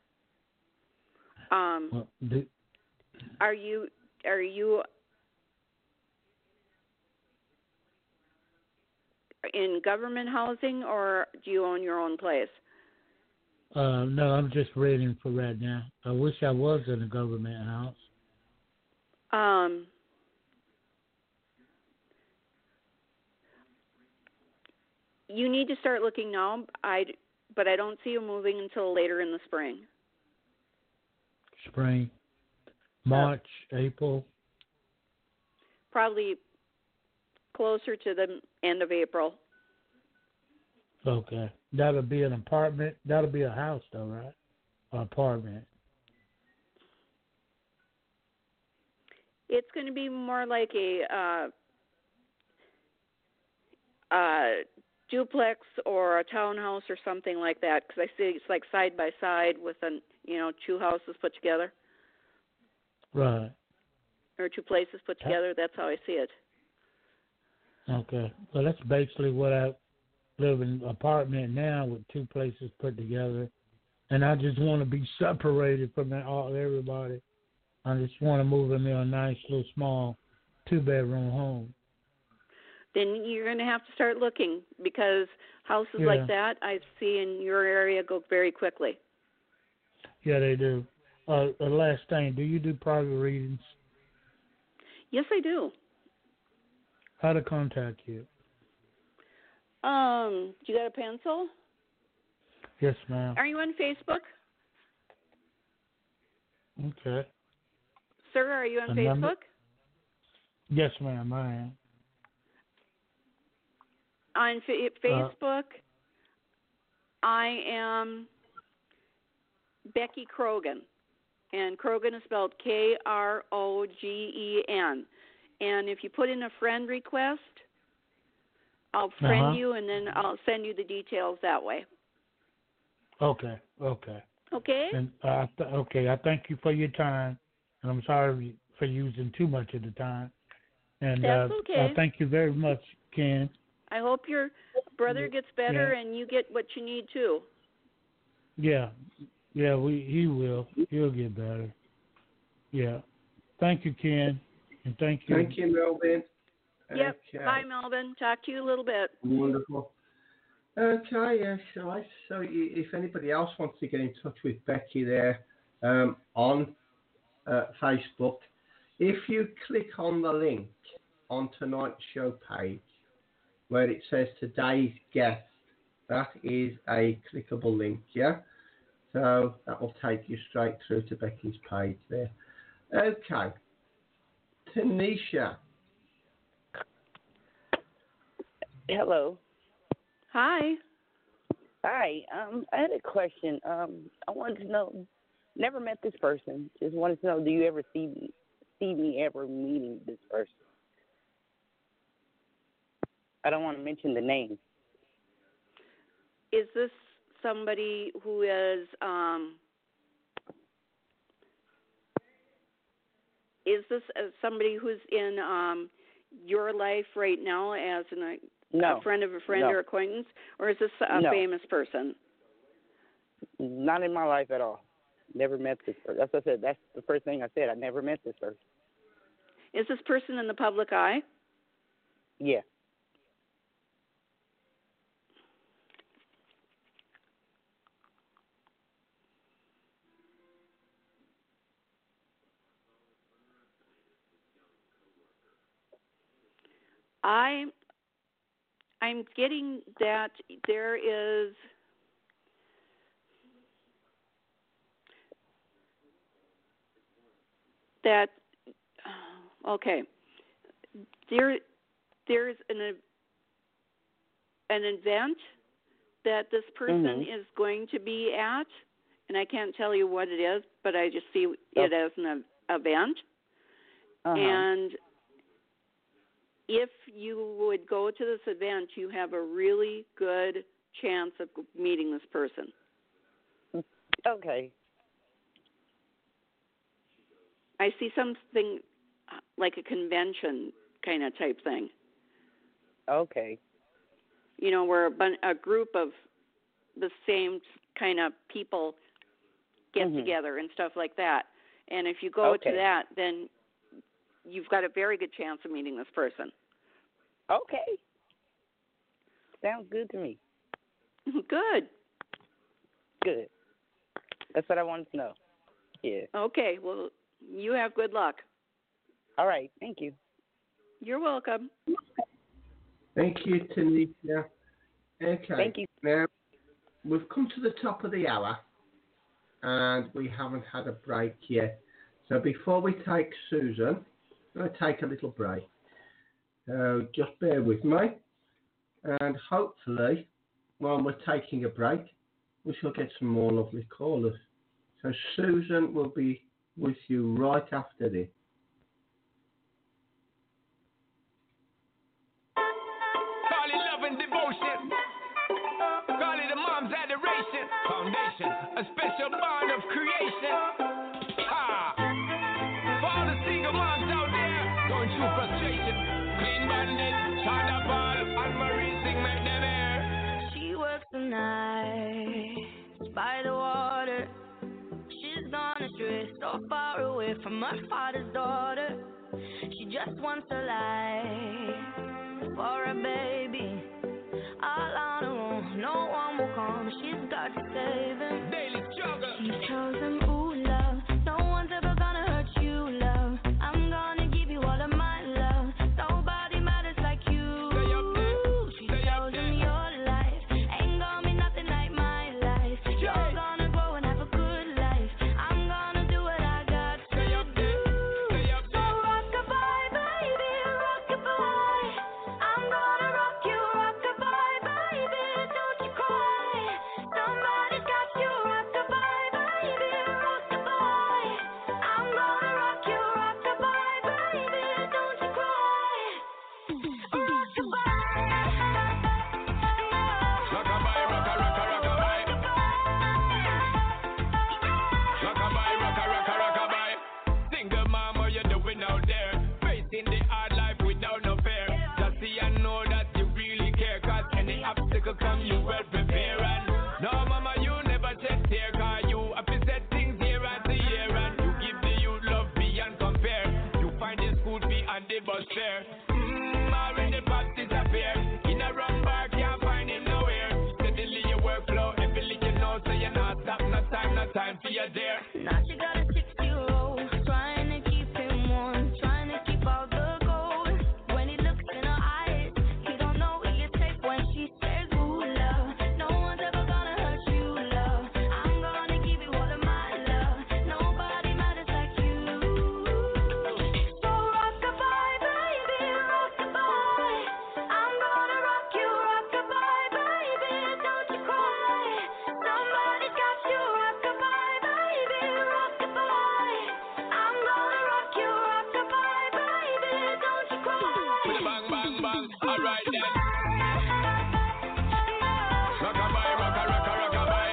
Um, Well, do, are you are you in government housing, or do you own your own place? uh, no, I'm just reading for right now. I wish I was in a government house. Um, you need to start looking now. I, but I don't see you moving until later in the spring. Spring, March, April. Probably closer to the end of April. Okay, that'll be an apartment. That'll be a house, though, right? Or apartment. It's going to be more like a uh, uh, duplex or a townhouse or something like that, because I see it's like side by side with an you know two houses put together, Right. or two places put together. That's how I see it. Okay. Well, that's basically what I live in an apartment now with two places put together, and I just want to be separated from that, all everybody. I just want to move into a nice little small two-bedroom home. Then you're going to have to start looking, because houses Yeah. like that I see in your area go very quickly. Yeah, they do. Uh, the last thing, do you do private readings? Yes, I do. How to contact you? Um, you got a pencil? Yes, ma'am. Are you on Facebook? Okay. Sir, are you on A Facebook? number? Yes, ma'am, I am. On fa- Facebook, uh, I am Becky Krogan, and Krogan is spelled K R O G E N. And if you put in a friend request, I'll friend uh-huh. you, and then I'll send you the details that way. Okay, okay. Okay? And uh, th- okay, I thank you for your time, and I'm sorry for using too much of the time. And That's uh, okay. I thank you very much, Ken. I hope your brother gets better yeah. and you get what you need too. Yeah, yeah, we he will. He'll get better. Yeah. Thank you, Ken, and thank you. Thank you, Melvin. Yep. Okay. Bye, Melvin. Talk to you a little bit. Wonderful. Okay, yeah, so, I, so if anybody else wants to get in touch with Becky there um, on uh, Facebook, if you click on the link on tonight's show page where it says today's guest, that is a clickable link, yeah? So that will take you straight through to Becky's page there. Okay. Tanisha. Hello. Hi. Hi. Um, I had a question. Um, I wanted to know. Never met this person. Just wanted to know. Do you ever see me, see me ever meeting this person? I don't want to mention the name. Is this somebody who is um? Is this uh, somebody who's in um your life right now as an, a, no. a friend of a friend no. or acquaintance, or is this a no. famous person? Not in my life at all. Never met this person. That's what I said. That's the first thing I said. I never met this person. Is this person in the public eye? Yeah. I, I'm getting that there is that. Okay, there, there's an an event that this person mm-hmm. is going to be at, and I can't tell you what it is, but I just see it as an event, uh-huh. and if you would go to this event, you have a really good chance of meeting this person. Okay. I see something like a convention kind of type thing. Okay. You know, where a, bun- a group of the same kind of people get mm-hmm. together and stuff like that. And if you go okay. to that, then you've got a very good chance of meeting this person. Okay. Sounds good to me. Good. Good. That's what I wanted to know. Yeah. Okay. Well, you have good luck. All right. Thank you. You're welcome. Thank you, Tanisha. Okay. Thank you. Now, we've come to the top of the hour, and we haven't had a break yet. So before we take Susan, I'm going to take a little break. So just bear with me, and hopefully, while we're taking a break, we shall get some more lovely callers. So Susan will be with you right after this. Call it love and devotion. Call it a mom's adoration. Foundation, a special bond of creation. Ha! For all the single moms out there going through frustration. Clean bandit, Chanda Ball, and Marie sing make them air. away from her father's daughter. She just wants a life for a baby. All on her own, no one will come. She's got to save him. Daily struggle. She tells him, ooh, love, no one's ever gonna hurt you, love. I'm gonna give you all of my love. Nobody matters like you. Stay up there. She Stay tells up there. him your life ain't gonna be nothing like my life. You're gonna grow and have a good life. I'm gonna do what I got to Stay up do. there. Stay up So there. rock-a-bye, baby, rock-a-bye. I'm gonna rock you, rock-a-bye, baby. Don't you cry. Somebody's got you, rock-a-bye, baby, rock-a-bye. I'm gonna rock you, rock-a-bye, baby. Don't you cry. Rock-a-bye. Rockabye, rocka, rocka, rockabye. Rockabye, rocka, rocka, rockabye. Single mom, what you doing out there? Facing the hard life without no fear. Just see and know that you really care. Cause any obstacle come, you well prepare. And no, mama, you never shed tear. Cause you have to set things year after year. And you give the youth love beyond compare. You find the school fee and the bus fare. Mmm, already past disappear. In a wrong bar, can't find him nowhere. Steadily your workflow, every little you know, so you're not stop, no time, no time for your dear. Now she got a six-year-old, trying to keep him warm, trying to keep all the gold. When he looks in her eyes, he don't know he is safe when she says, ooh, love, no one's ever gonna hurt you, love. I'm gonna give you all of my love. Nobody matters like you. So rock-a-bye, baby, rock-a-bye. I'm gonna rock you, rock-a-bye, baby. Don't you cry. Somebody's got you, rock-a-bye, baby, rock-a-bye. I'm gonna rock you, rock-a-bye, baby. Don't you cry. With a bang, bang, bang. Alright then. Rockabye, rocka, rocka, rockabye.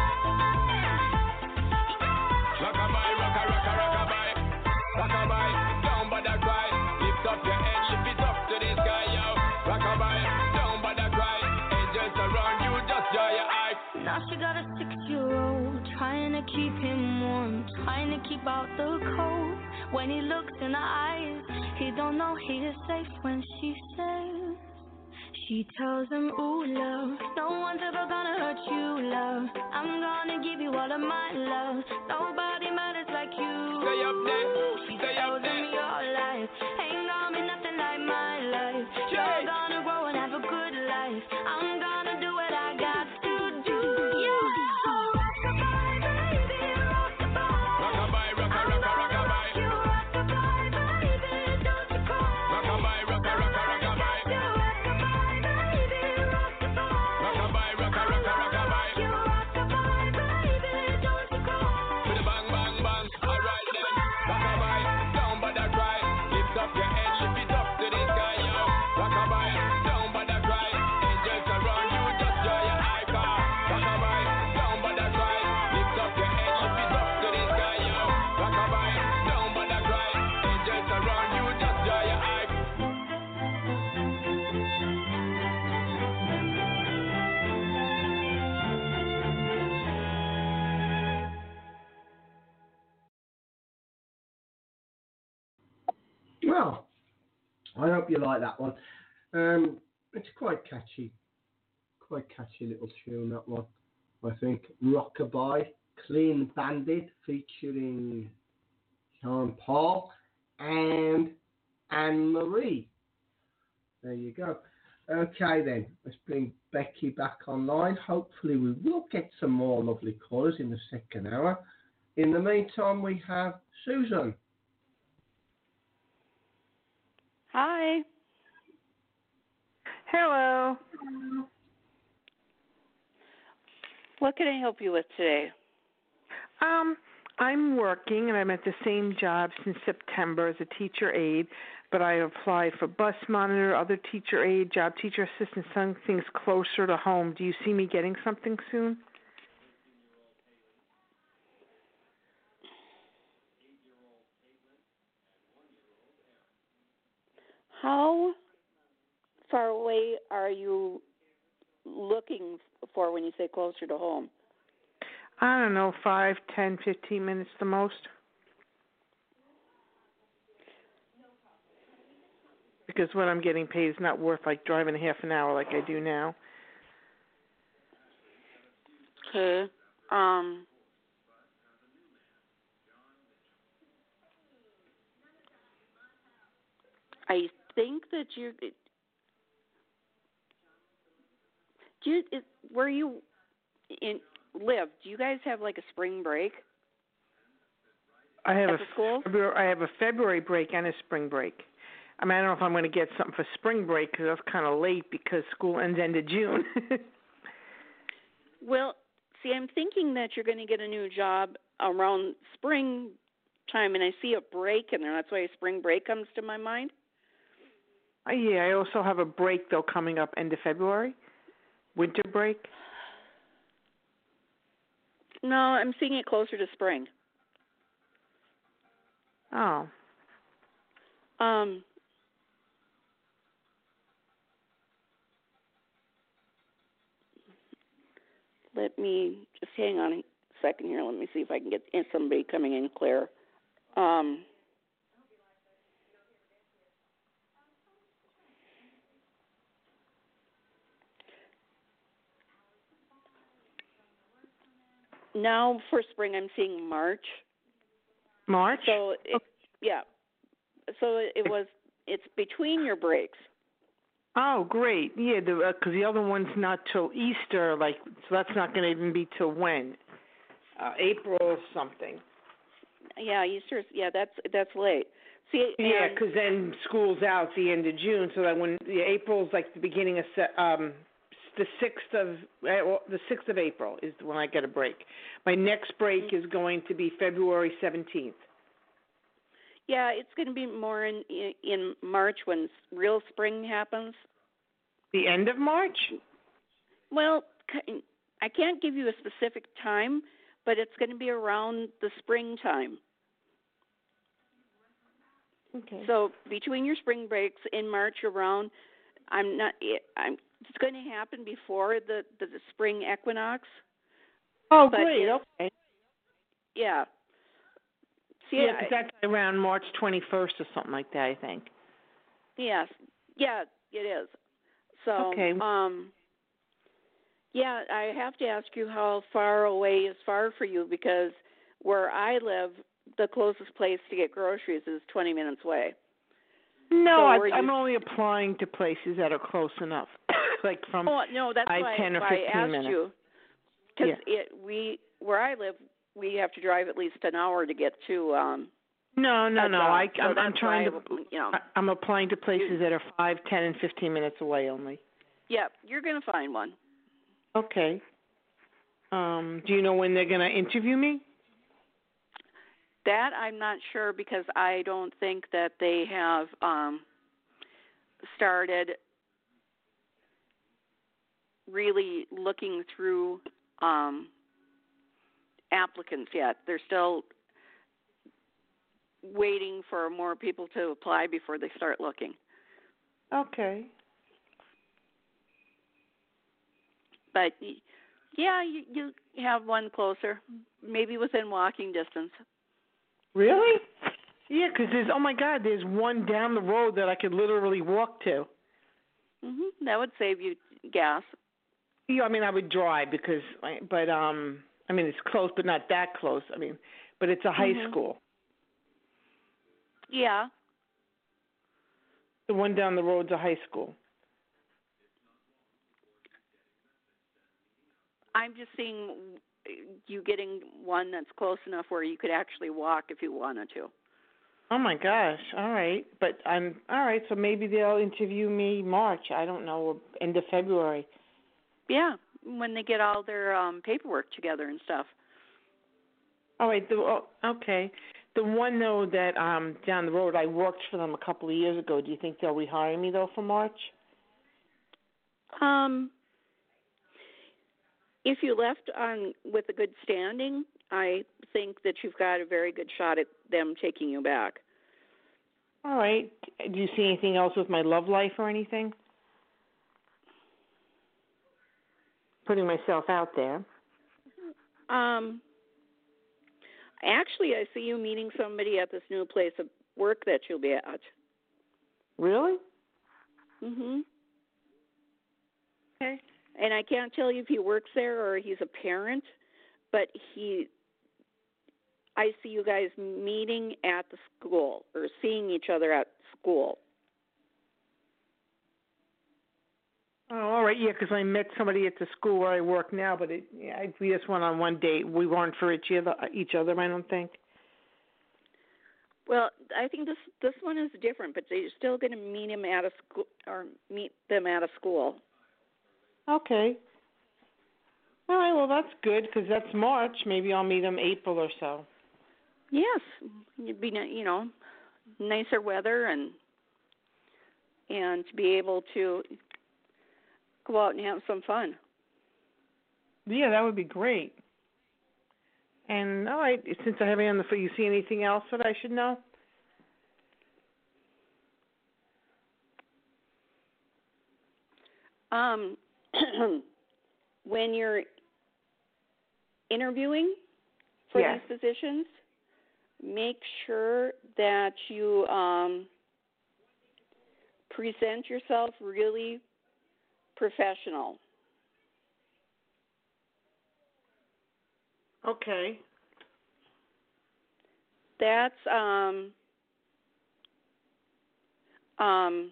Rockabye, rocka, rocka, rockabye. Rockabye, don't bother cry. Lift up your head, lift it up to the sky, yo. Rockabye, don't bother cry. Angels around you, just dry your eyes. Now she got a six-year-old, trying to keep him warm, trying to keep out the cold. When he looks in her eyes, he don't know he is safe when she says. She tells him, ooh, love, no one's ever gonna hurt you, love. I'm gonna give you all of my love. Nobody matters like you. Stay up there. She Stay tells up him there. your life ain't gonna be nothing like my life. You're gonna grow and have a good life. I'm gonna do what I got to do. Yeah. So rock-a-bye, baby, rock-a-bye. Rockabye, rocka, rocka, rockabye. You rock-a-bye, baby, don't you cry. Rockabye, rocka, rocka, rockabye. You rock-a-bye, baby, rock-a-bye. Rockabye, rocka, rocka, rockabye. You rock-a-bye, baby, don't you cry. With a bang, bang, bang. Alright then. Rockabye, don't bother cry. Lift up your head, lift it up to the sky, yo. Rockabye, don't bother cry. Angels around you, just dry your eye, car. Rockabye, don't bother cry. Lift up your head, lift it up to the sky, yo. Rockabye, don't bother cry. Angels around you, just dry your eye. Well, I hope you like that one. Um, it's quite catchy, quite catchy little tune, that one. I think Rockabye, Clean Bandit, featuring Sean Paul and Anne Marie. There you go. Okay then, let's bring Becky back online. Hopefully we will get some more lovely callers in the second hour. In the meantime, we have Susan. Hi. Hello. What can I help you with today? Um, I'm working and I'm at the same job since September as a teacher aide, but I applied for bus monitor, other teacher aide, job teacher assistant, something's closer to home. Do you see me getting something soon? How far away are you looking for when you say closer to home? I don't know, five, ten, fifteen minutes the most. because what I'm getting paid is not worth like driving a half an hour like I do now. Okay. Um. I think that you. Do you it, where you in live? Do you guys have like a spring break? I have At a the school? February, I have a February break and a spring break. I mean, I don't know if I'm going to get something for spring break because that's kind of late because school ends end of June. Well, see, I'm thinking that you're going to get a new job around spring time, and I see a break in there. That's why spring break comes to my mind. Uh, yeah, I also have a break, though, coming up end of February, winter break. No, I'm seeing it closer to spring. Oh. Um. Let me just hang on a second here. Let me see if I can get somebody coming in clear. Um. Now for spring, I'm seeing March. March? So it, yeah. So it, it was. It's between your breaks. Oh, great. Yeah, the because uh, the other one's not till Easter, like so that's not going to even be till when? Uh, April or something. Yeah, Easter's. Yeah, that's that's late. See. Yeah, because then school's out the end of June, so that when yeah, April's like the beginning of se- um the sixth of uh, the sixth of April is when I get a break. My next break is going to be February seventeenth. Yeah, it's going to be more in in March when real spring happens. The end of March? Well, I can't give you a specific time, but it's going to be around the springtime. Okay. So between your spring breaks in March around, I'm not. I'm. It's going to happen before the the, the spring equinox. Oh, but great. It, okay. Yeah. See, yeah, because that's around March twenty-first or something like that, I think. Yes. Yeah, it is. So, okay. um, yeah, I have to ask you how far away is far for you because where I live, the closest place to get groceries is twenty minutes away. No, so I, you... I'm only applying to places that are close enough, like from oh, no, that's five, why, ten, or why fifteen I asked minutes. you. Because yeah. it we where I live, we have to drive at least an hour to get to. Um, no, no, no. I, so I'm, I'm trying why, to. You know, I'm applying to places you, that are five, ten, and fifteen minutes away only. Yeah, you're going to find one. Okay. Um, do you know when they're going to interview me? That I'm not sure because I don't think that they have um, started really looking through um, applicants yet. They're still waiting for more people to apply before they start looking. Okay. But, yeah, you, you have one closer, maybe within walking distance. Really? Yeah, because there's, oh, my God, there's one down the road that I could literally walk to. Mm-hmm. That would save you gas. Yeah, I mean, I would drive because, but, um, I mean, it's close, but not that close. I mean, but it's a high mm-hmm. school. Yeah. The one down the road's a high school. I'm just seeing you getting one that's close enough where you could actually walk if you wanted to. Oh my gosh! All right, but I'm all right. So maybe they'll interview me March. I don't know, or end of February. Yeah, when they get all their um, paperwork together and stuff. All right. The, oh, okay. The one though that um down the road, I worked for them a couple of years ago. Do you think they'll rehire me though for March? Um. If you left on with a good standing, I think that you've got a very good shot at them taking you back. All right. Do you see anything else with my love life or anything? Putting myself out there. Um. Actually, I see you meeting somebody at this new place of work that you'll be at. Really? Mhm. Okay. And I can't tell you if he works there or he's a parent, but he I see you guys meeting at the school or seeing each other at school. Oh, all right, yeah, because I met somebody at the school where I work now, but it, yeah, I, we just went on one date. We weren't for each other, each other, I don't think. Well, I think this this one is different, but you're still going to meet him at a school or meet them at a school. Okay. All right, well, that's good because that's March. Maybe I'll meet him April or so. Yes, it'd be ni- you know nicer weather and and to be able to go out and have some fun. Yeah, that would be great. And all right, since I have you on the phone, you see anything else that I should know? Um, when you're interviewing for Yes. these positions, make sure that you um, present yourself really professional. Okay. That's um, um,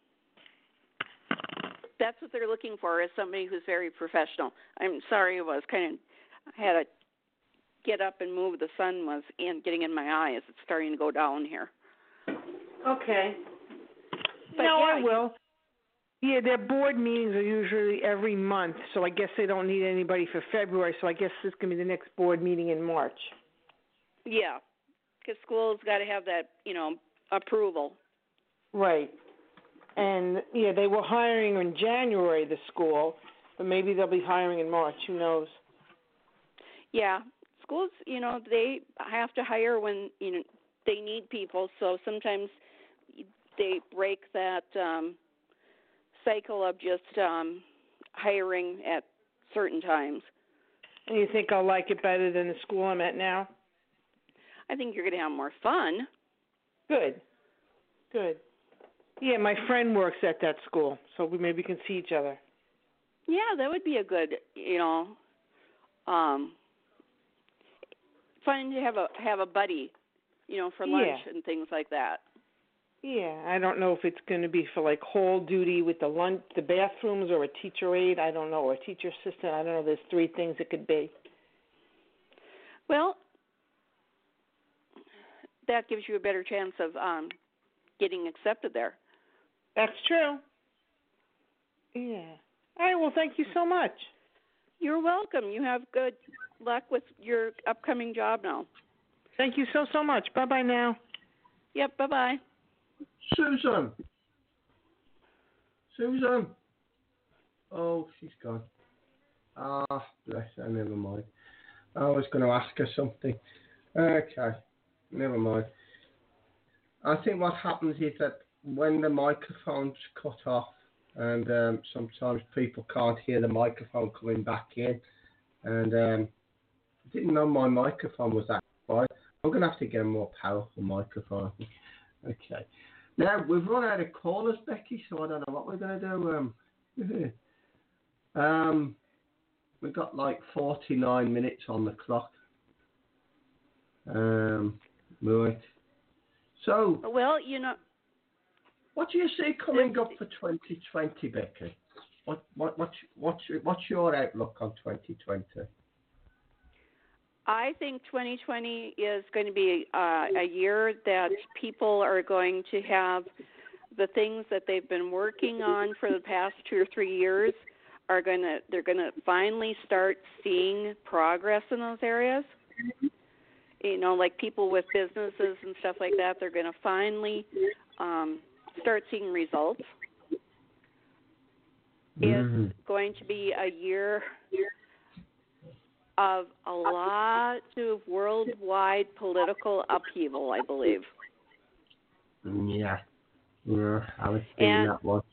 that's what they're looking for is somebody who's very professional. I'm sorry, it was kind of I had to get up and move. The sun was in getting in my eyes. It's starting to go down here. Okay. But no, yeah, I will. Yeah, their board meetings are usually every month, so I guess they don't need anybody for February, so I guess this is going to be the next board meeting in March. Yeah, because school's got to have that, you know, approval. Right. And, yeah, they were hiring in January, the school, but maybe they'll be hiring in March. Who knows? Yeah, schools, you know, they have to hire when, you know, they need people, so sometimes they break that um, cycle of just um, hiring at certain times. And you think I'll like it better than the school I'm at now? I think you're going to have more fun. Good. Good. Yeah, my friend works at that school, so we maybe can see each other. Yeah, that would be a good, you know, um, fun to have a have a buddy, you know, for lunch Yeah. and things like that. Yeah, I don't know if it's going to be for like whole duty with the lunch, the bathrooms, or a teacher aide. I don't know, or a teacher assistant. I don't know. There's three things it could be. Well, that gives you a better chance of um, getting accepted there. That's true. Yeah. All right. Well, thank you so much. You're welcome. You have good luck with your upcoming job now. Thank you so so much. Bye bye now. Yep. Bye bye. Susan. Susan. Oh, she's gone. Ah, bless her. Never mind. I was going to ask her something. Okay. Never mind. I think what happens is that when the microphone's cut off, and um, sometimes people can't hear the microphone coming back in, and um, I didn't know my microphone was that quiet. I'm going to have to get a more powerful microphone. Okay. Now, we've run out of callers, Becky, so I don't know what we're going to do. Um, um, we've got like forty-nine minutes on the clock. Um, right. So, well, you know, what do you see coming up for twenty twenty, Becky? What what what's what's what's your outlook on twenty twenty? I think twenty twenty is going to be uh, a year that people are going to have the things that they've been working on for the past two or three years are going to they're going to finally start seeing progress in those areas. You know, like people with businesses and stuff like that, they're going to finally um, start seeing results. Mm-hmm. It's going to be a year of a lot of worldwide political upheaval, I believe. Yeah, yeah, I was seeing And that one.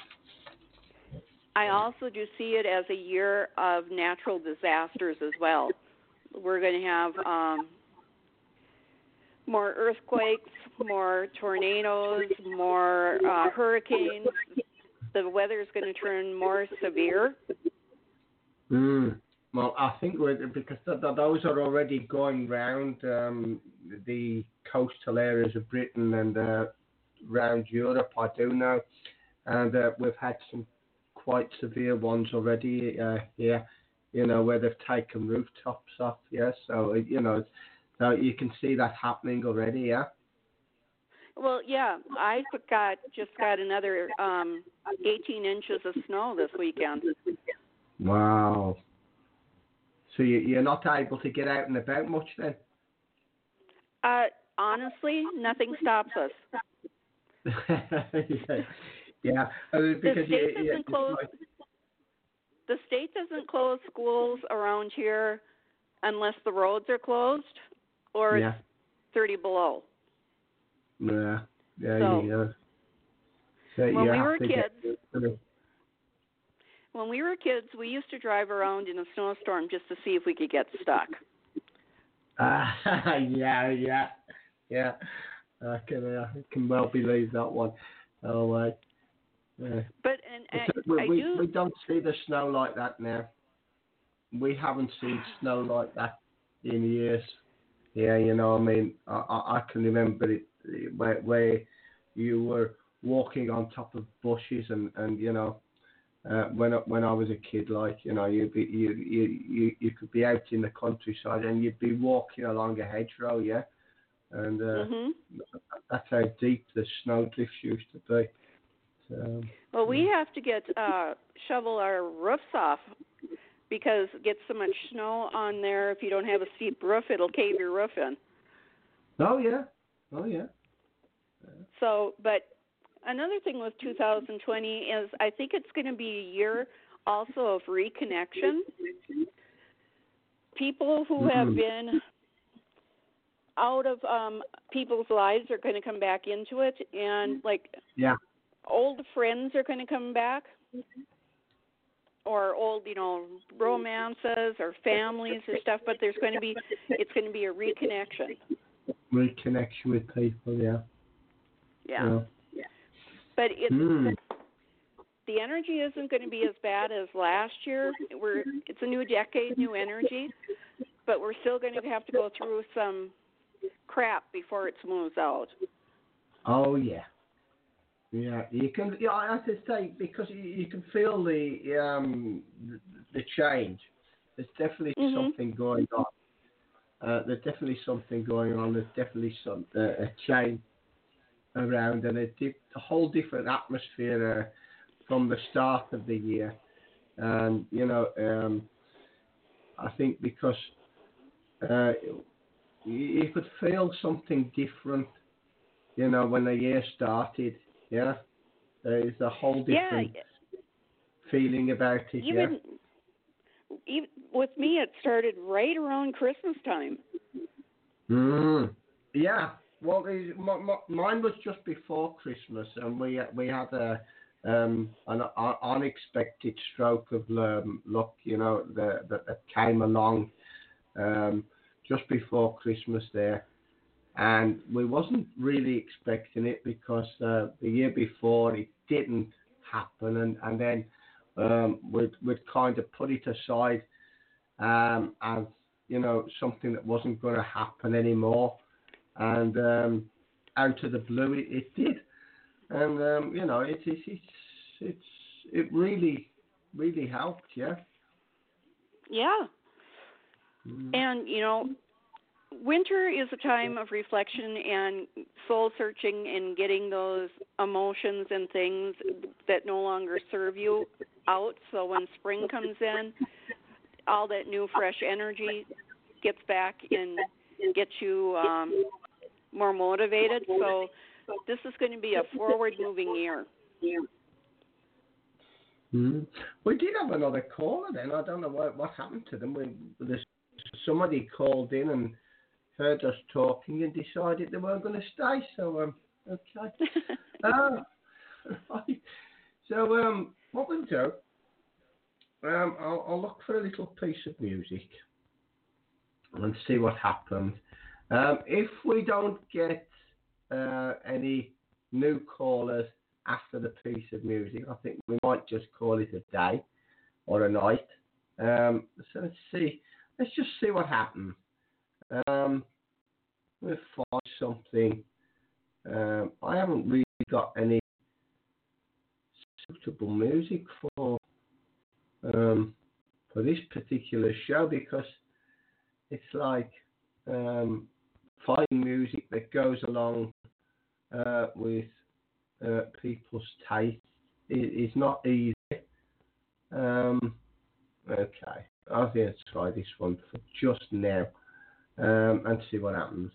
I also do see it as a year of natural disasters as well. We're going to have um, more earthquakes, more tornadoes, more uh, hurricanes, the weather is going to turn more severe. Mm. Well, I think we're, because th- th- those are already going round um, the coastal areas of Britain and uh, round Europe, I do know. And uh, we've had some quite severe ones already uh, here, you know, where they've taken rooftops off, yeah. So, you know, so you can see that happening already, yeah. Well, yeah, I got just got another um, eighteen inches of snow this weekend. Wow. So you, you're not able to get out and about much then? Uh, honestly, nothing stops us. yeah, yeah. I mean, The because state you, doesn't you, close. like, The state doesn't close schools around here unless the roads are closed or yeah, it's thirty below. yeah, yeah, So, yeah. So when you we have were to kids, get, when we were kids, we used to drive around in a snowstorm just to see if we could get stuck. Ah, yeah, yeah, yeah. I can, uh, I can well believe that one. Oh, uh, yeah. But and I, we, I we, do. we don't see the snow like that now. We haven't seen snow like that in years. Yeah, you know, I mean, I, I I can remember it where, where you were walking on top of bushes and, and you know, uh, when I- when I was a kid, like, you know, you'd be you, you you you could be out in the countryside and you'd be walking along a hedgerow, yeah, and uh, Mhm. that's how deep the snow drifts used to be. So, Well, we have to get uh, shovel our roofs off because it gets so much snow on there. If you don't have a steep roof, it'll cave your roof in. oh yeah, oh yeah. So, but another thing with two thousand twenty is I think it's going to be a year also of reconnection. People who have Mhm. been out of um, people's lives are going to come back into it, and like Yeah. old friends are going to come back, or old, you know, romances or families or stuff. But there's going to be, it's going to be a reconnection. Reconnection with people, yeah. Yeah. Yeah. But it's Mm. the energy isn't going to be as bad as last year. We're it's a new decade, new energy, but we're still going to have to go through some crap before it smooths out. Oh yeah. Yeah, you can. Yeah, I have to say because you, you can feel the um the, the change. There's definitely Mhm. something going on. Uh, there's definitely something going on. There's definitely some uh, a change around, and a, di- a whole different atmosphere uh, from the start of the year. And you know, um, I think because uh, you, you could feel something different. You know, when the year started, yeah. There is a whole different Yeah, feeling about it, even even with me, it started right around Christmas time. yeah. Mm. Yeah. Well, it- my, my, mine was just before Christmas, and we we had a um, an uh, unexpected stroke of um, luck, you know, that that, that came along um, just before Christmas there, and we wasn't really expecting it because uh, the year before it didn't happen, and and then um, we'd we'd kind of put it aside um, as you know something that wasn't going to happen anymore, and um, out of the blue it, it did, and um, you know it it it's it's it really really helped, yeah. Yeah, Mm. and you know, winter is a time of reflection and soul searching and getting those emotions and things that no longer serve you out. So when spring comes in, all that new fresh energy gets back and gets you um, more motivated. So this is going to be a forward moving year. Mm. We did have another caller then. I don't know what what happened to them. We, there's somebody called in and heard us talking and decided they weren't going to stay. So um, okay. uh, right. So um, what we'll do, um, I'll, I'll look for a little piece of music and see what happens. Um, if we don't get uh, any new callers after the piece of music. I think we might just call it a day or a night. Um, so let's see. Let's just see what happens. Um, we'll find something. Um, I haven't really got any suitable music for um, for this particular show because it's like um, finding music that goes along uh, with uh, people's taste is not easy. Um, okay, I'm going to try this one for just now um, and see what happens.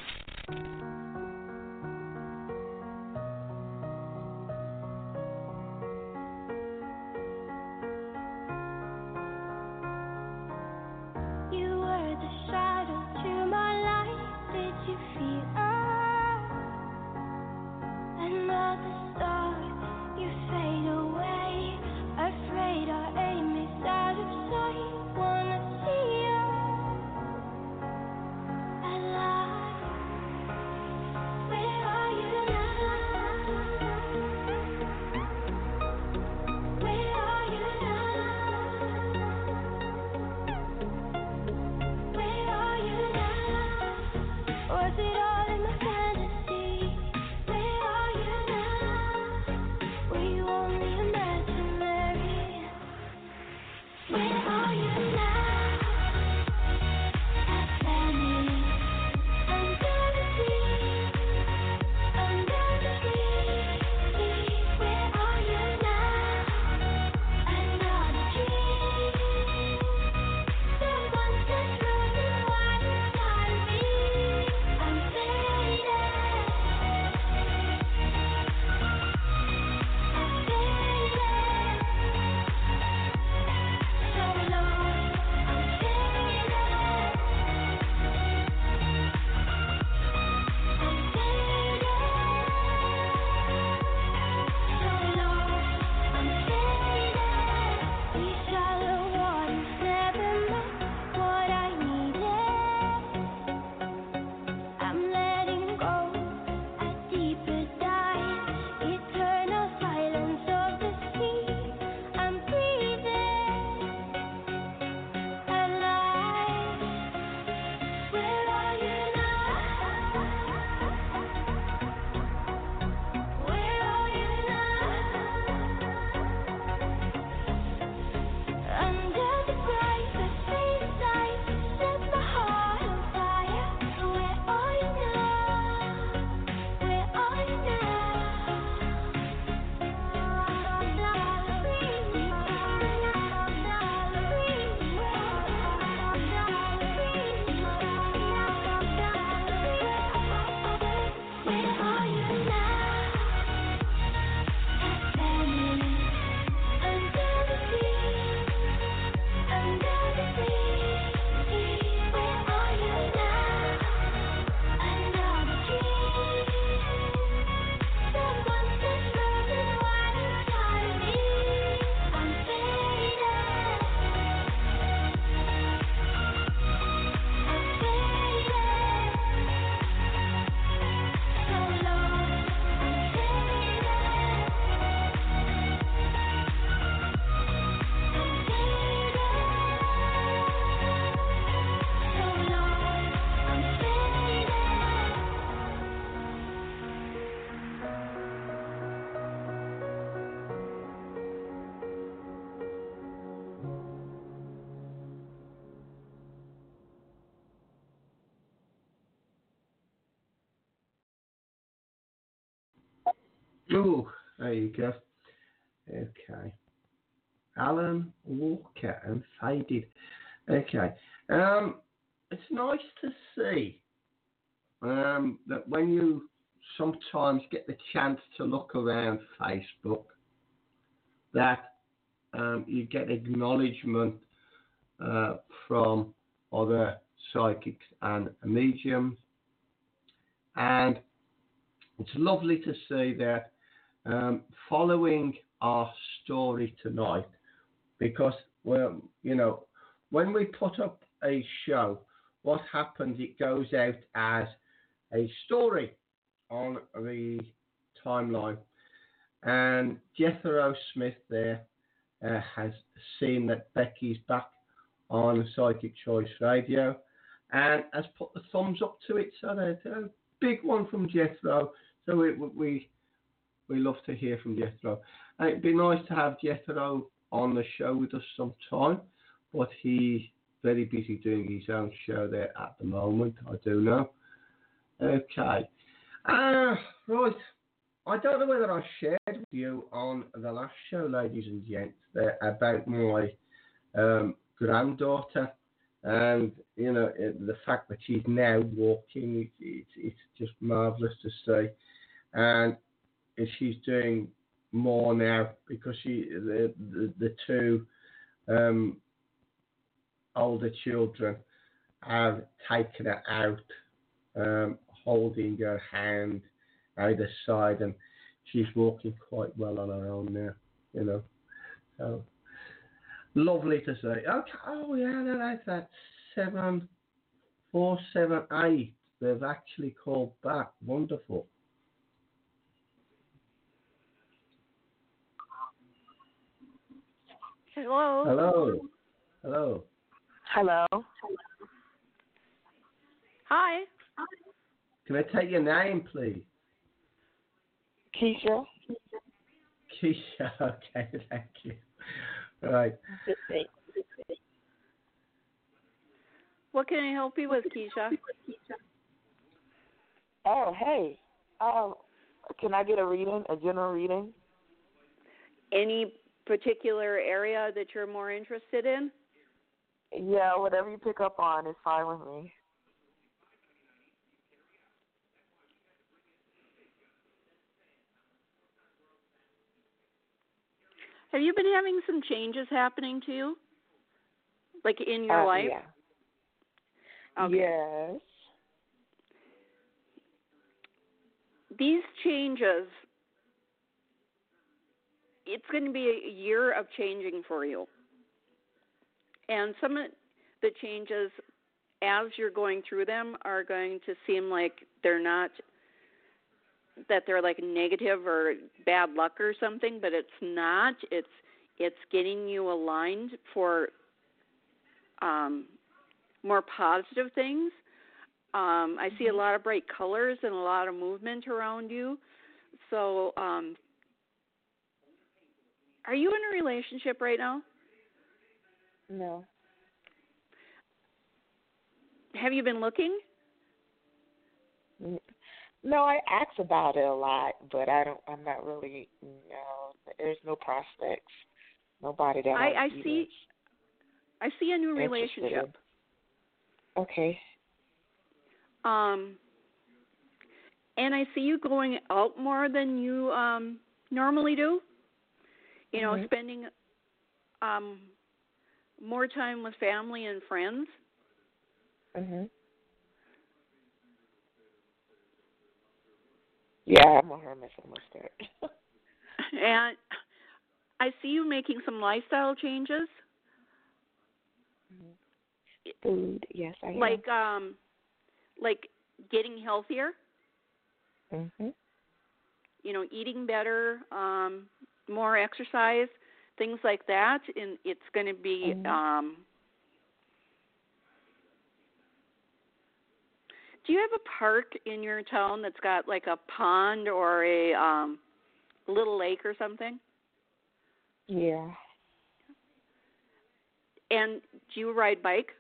You were the shadow to my light. Did you feel another star? You fade away. Afraid our aim is out of sight. Wanna see you alive. Where are you now? Where are you now? Where are you now? Was it all in my fantasy? Where are you now? Were you only imaginary? Where are you now? At family, under the sea, under the sea. Where are you now? Another dream. Someone just running wild inside of me. I'm faded. I'm faded. So lost. I'm faded. I'm faded. So lost. I'm faded. These shallow waters never meant what I needed. I'm letting go at deeper dives. Eternal silence of the sea. I'm breathing alive. Where are you now? Where are you now? Under the bright but fading light, set my heart on fire. Where are you now? Where are you Where are you now? At family, under the sea, under the sea. Where are you now? Another dream. Someone just running wild inside of me. I'm faded. I'm faded. So lost. I'm faded. I'm faded. So lost. I'm faded. Ooh, there you go. Okay. Alan Walker and Faded. Okay. Um, it's nice to see um, that when you sometimes get the chance to look around Facebook, that um, you get acknowledgement uh, from other psychics and mediums. And it's lovely to see that um, following our story tonight, because, well, you know, when we put up a show, what happens, it goes out as a story on the timeline. And Jethro Smith there uh, has seen that Becky's back on Psychic Choice Radio and has put the thumbs up to it. So there's a big one from Jethro. So we we we love to hear from Jethro. And it'd be nice to have Jethro on the show with us sometime, but he's very busy doing his own show there at the moment, I do know. Okay. Uh, right. I don't know whether I shared with you on the last show, ladies and gents, there about my um, granddaughter, and you know it, the fact that she's now walking. It, it, it's just marvelous to see, and she's doing more now because she the the, the two um, older children have taken her out, um, holding her hand either side, and she's walking quite well on her own now, you know. So lovely to see. Okay, oh yeah, no, that's that seven four seven eight. They've actually called back. Wonderful. Hello. Hello. Hello. Hello. Hi. Can I take your name, please? Keisha. Keisha. Okay, thank you. Right. What can I help you with, Keisha? Oh, hey. Um, can I get a reading, a general reading? Any particular area that you're more interested in? Yeah, whatever you pick up on is fine with me. Have you been having some changes happening to you? Like in your uh, life? Yeah. Okay. Yes. These changes, it's going to be a year of changing for you. And some of the changes, as you're going through them, are going to seem like they're not, that they're like negative or bad luck or something, but it's not. It's it's getting you aligned for um, more positive things. Um, I see a lot of bright colors and a lot of movement around you. So, um, are you in a relationship right now? No. Have you been looking? No, I ask about it a lot, but I don't. I'm not really. No, there's no prospects. Nobody that I, I I'm see. I see a new interested relationship. in. Okay. Um, and I see you going out more than you um normally do. You know, Mhm. spending um more time with family and friends. Mhm. Yeah, I'm a hermit for most of it. And I see you making some lifestyle changes. Food, yes, I am. Like um like getting healthier, Mhm. you know, eating better, um, more exercise, things like that, and it's going to be Mhm. um do you have a park in your town that's got like a pond or a um little lake or something? Yeah. And do you ride bike?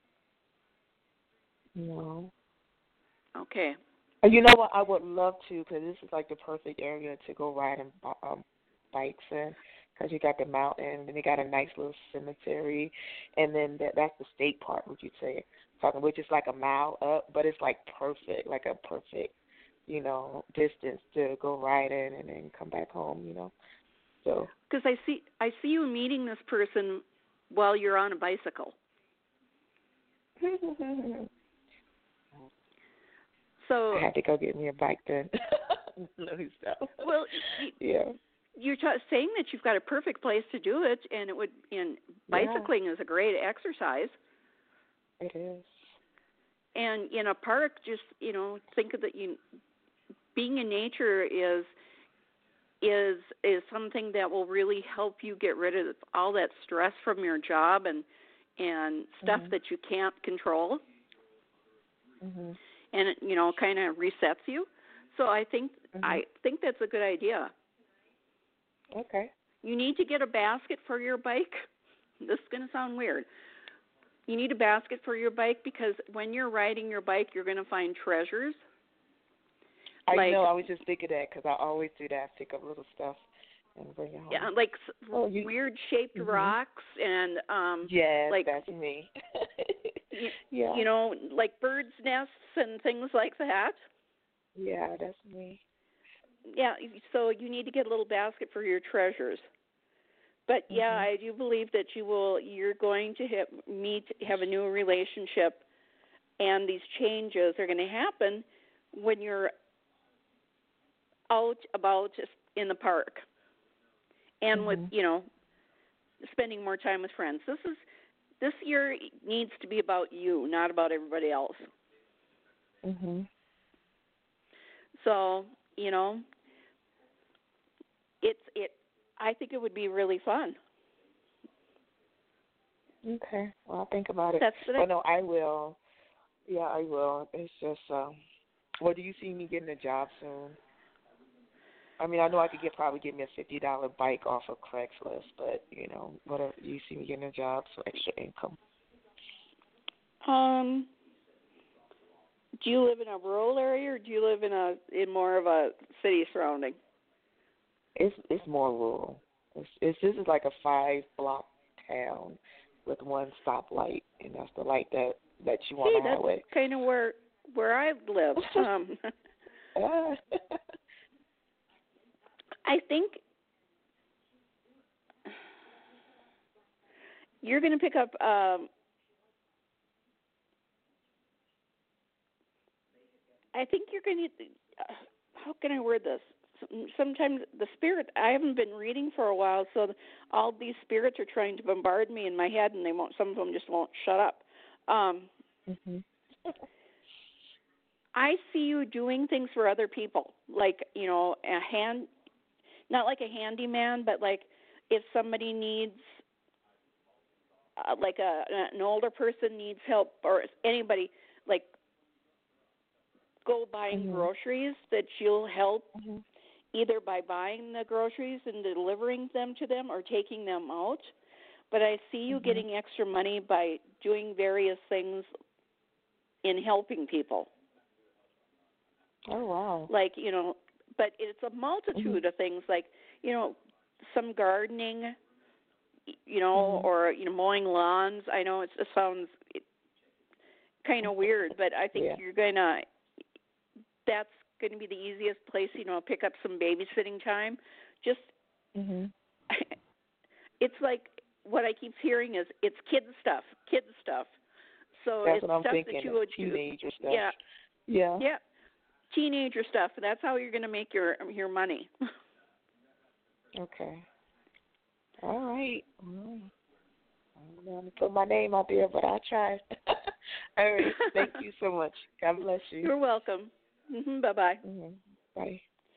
No. Okay. Uh, You know what? I would love to, because this is like the perfect area to go riding um, bikes in, because you got the mountain, and you got a nice little cemetery, and then that, that's the state park, would you say? Talking, which is like a mile up, but it's like perfect, like a perfect, you know, distance to go riding and then come back home, you know. So. Because I see I see you meeting this person while you're on a bicycle. So I had to go get me a bike then. No, so. Well, you, yeah. You're t- saying that you've got a perfect place to do it, and it would. And bicycling Yeah. is a great exercise. It is. And in a park, just you know, think of that. You being in nature is is is something that will really help you get rid of all that stress from your job and and stuff Mhm. that you can't control, Mhm. and it, you know, kind of resets you. So I think Mhm. I think that's a good idea. Okay. You need to get a basket for your bike. This is going to sound weird. You need a basket for your bike because when you're riding your bike, you're going to find treasures. I like, know. I was just thinking that because I always do that. Pick up little stuff and bring it home. Yeah, like s Oh, you- weird shaped Mhm. rocks and um Yes, like that's me. y- Yeah. you know, like birds' nests and things like that. Yeah, that's me. Yeah, so you need to get a little basket for your treasures. But yeah, Mhm. I do believe that you will. You're going to have, meet, have a new relationship, and these changes are going to happen when you're out about in the park and with Mhm. you know spending more time with friends. This is this year needs to be about you, not about everybody else. Mhm. So you know, it's it. I think it would be really fun. Okay. Well, I'll think about it. That's what I- Oh no, I will. Yeah, I will. It's just, um, well, do you see me getting a job soon? I mean, I know I could get probably get me a fifty dollar bike off of Craigslist, but you know, whatever. Do you see me getting a job for extra income? Um, do you live in a rural area or do you live in a in more of a city surrounding? It's it's more rural. It's, it's this is like a five block town with one stoplight, and that's the light that that you Hey, on the that's highway. kind of where where I live. Um, Ah. I think you're going to pick up. Um, I think you're going to. Uh, how can I word this? Sometimes the spirit. I haven't been reading for a while, so all these spirits are trying to bombard me in my head, and they won't. Some of them just won't shut up. Um, Mhm. I see you doing things for other people, like you know, a hand. Not like a handyman, but like if somebody needs, uh, like a an older person needs help, or anybody, like go buying Mhm. groceries, that you'll help Mhm. either by buying the groceries and delivering them to them or taking them out. But I see you Mhm. getting extra money by doing various things in helping people. Oh wow. Like, you know, but it's a multitude Mhm. of things, like, you know, some gardening, you know, Mhm. or, you know, mowing lawns. I know it's, it sounds kind of weird, but I think Yeah. you're going to, that's going to be the easiest place, you know, pick up some babysitting time. Just, Mhm. it's like what I keep hearing is it's kid stuff, kid stuff. So That's it's what I'm stuff thinking. that you would do. Teenager stuff. Yeah. Yeah. Yeah. Teenager stuff. That's how you're going to make your your money. Okay. All right. Well, I'm going to put my name out there, but I'll try. All right. Thank you so much. God bless you. You're welcome. Mm-hmm. Bye-bye. Mhm. Bye.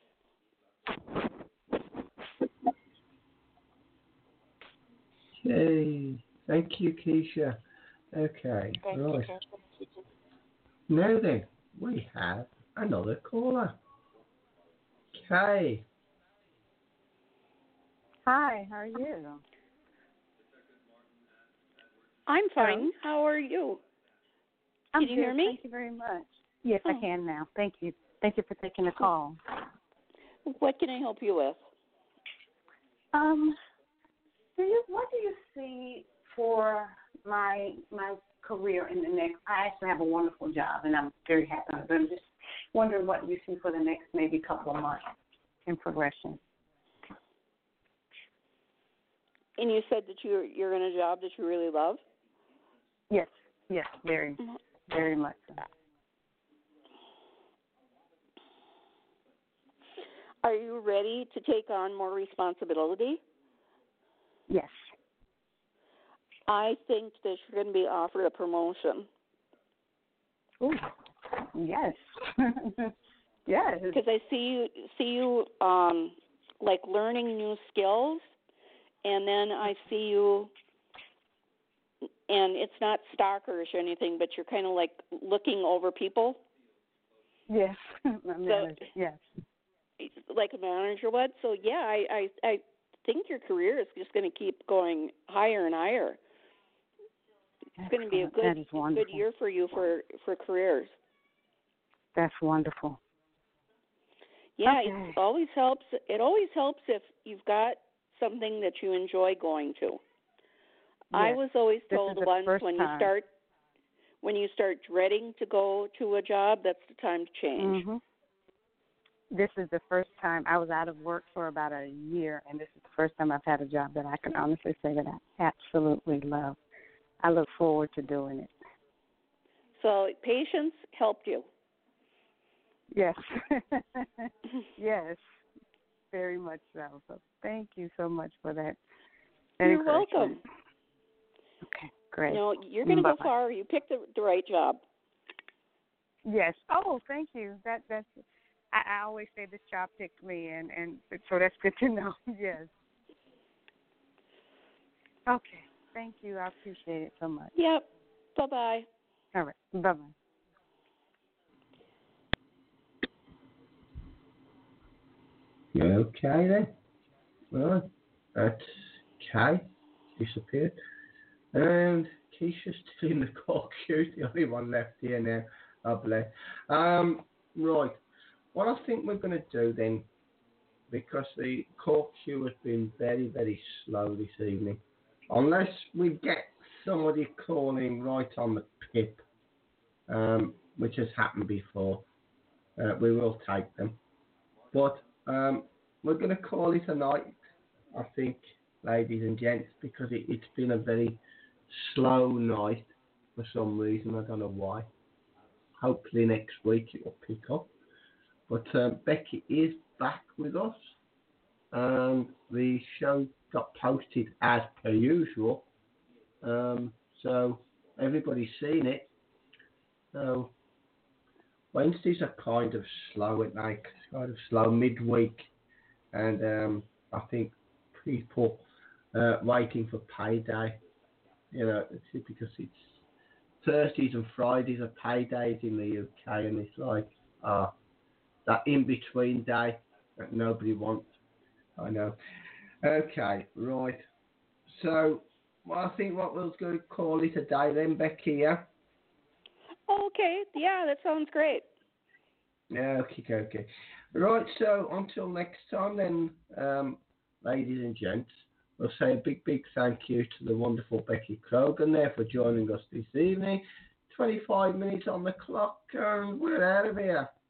Yay. Thank you, Keisha. Okay, Thank right. you. Now then, we have another caller. Kay. Hi, how are you? I'm fine. Hello? How are you? I'm Can you good. hear me? Thank you very much. Yes, Oh. I can now. Thank you. Thank you for taking the call. What can I help you with? Um, do you what do you see for my my career in the next? I actually have a wonderful job, and I'm very happy. But I'm just wondering what you see for the next maybe couple of months in progression. And you said that you're you're in a job that you really love? Yes, yes, very, very much so. Are you ready to take on more responsibility? Yes. I think that you're going to be offered a promotion. Ooh, yes. Yes. Because I see you see you um like learning new skills, and then I see you, and it's not stalkerish or anything, but you're kind of like looking over people. Yes, my manager. So, yes, like a manager would. So yeah, I I, I think your career is just going to keep going higher and higher. It's going to be a good that is wonderful. good year for you for for careers. That's wonderful. Yeah, Okay. it always helps. It always helps if you've got something that you enjoy going to. I Yes. was always This told is the once first when time. you start when you start dreading to go to a job, that's the time to change. Mm-hmm. This is the first time I was out of work for about a year, and this is the first time I've had a job that I can honestly say that I absolutely love. I look forward to doing it. So patience helped you. Yes. Yes. Very much so. So thank you so much for that. that You're encouragement. welcome. Okay, great. You know, you're going to go Bye-bye. far. You picked the, the right job. Yes. Oh, thank you. That that's. I, I always say this job picked me, and and so that's good to know. Yes. Okay. Thank you. I appreciate it so much. Yep. Bye bye. All right. Bye bye. You okay then? Right. That's Kay. Disappeared. And Keisha's still in the call queue. The only one left here now. Oh, bless. Um, right. What I think we're going to do then, because the call queue has been very, very slow this evening, unless we get somebody calling right on the pip, um, which has happened before, uh, we will take them. But um, we're going to call it a night, I think, ladies and gents, because it, it's been a very slow night for some reason. I don't know why. Hopefully next week it will pick up. But um, Becky is back with us, and the show got posted as per usual. Um, so everybody's seen it. So Wednesdays are kind of slow at night, kind of slow midweek, and um, I think people uh, waiting for payday. You know, it's because it's Thursdays and Fridays are paydays in the U K, and it's like ah, uh, that in between day that nobody wants. I know. Okay, right. So well, I think what we'll go call it a day then, Becky. Yeah. Okay. Yeah, that sounds great. Yeah, okay, okay. Right, so until next time then, um, ladies and gents, we'll say a big, big thank you to the wonderful Becky Krogan there for joining us this evening. twenty-five minutes on the clock, and we're out of here.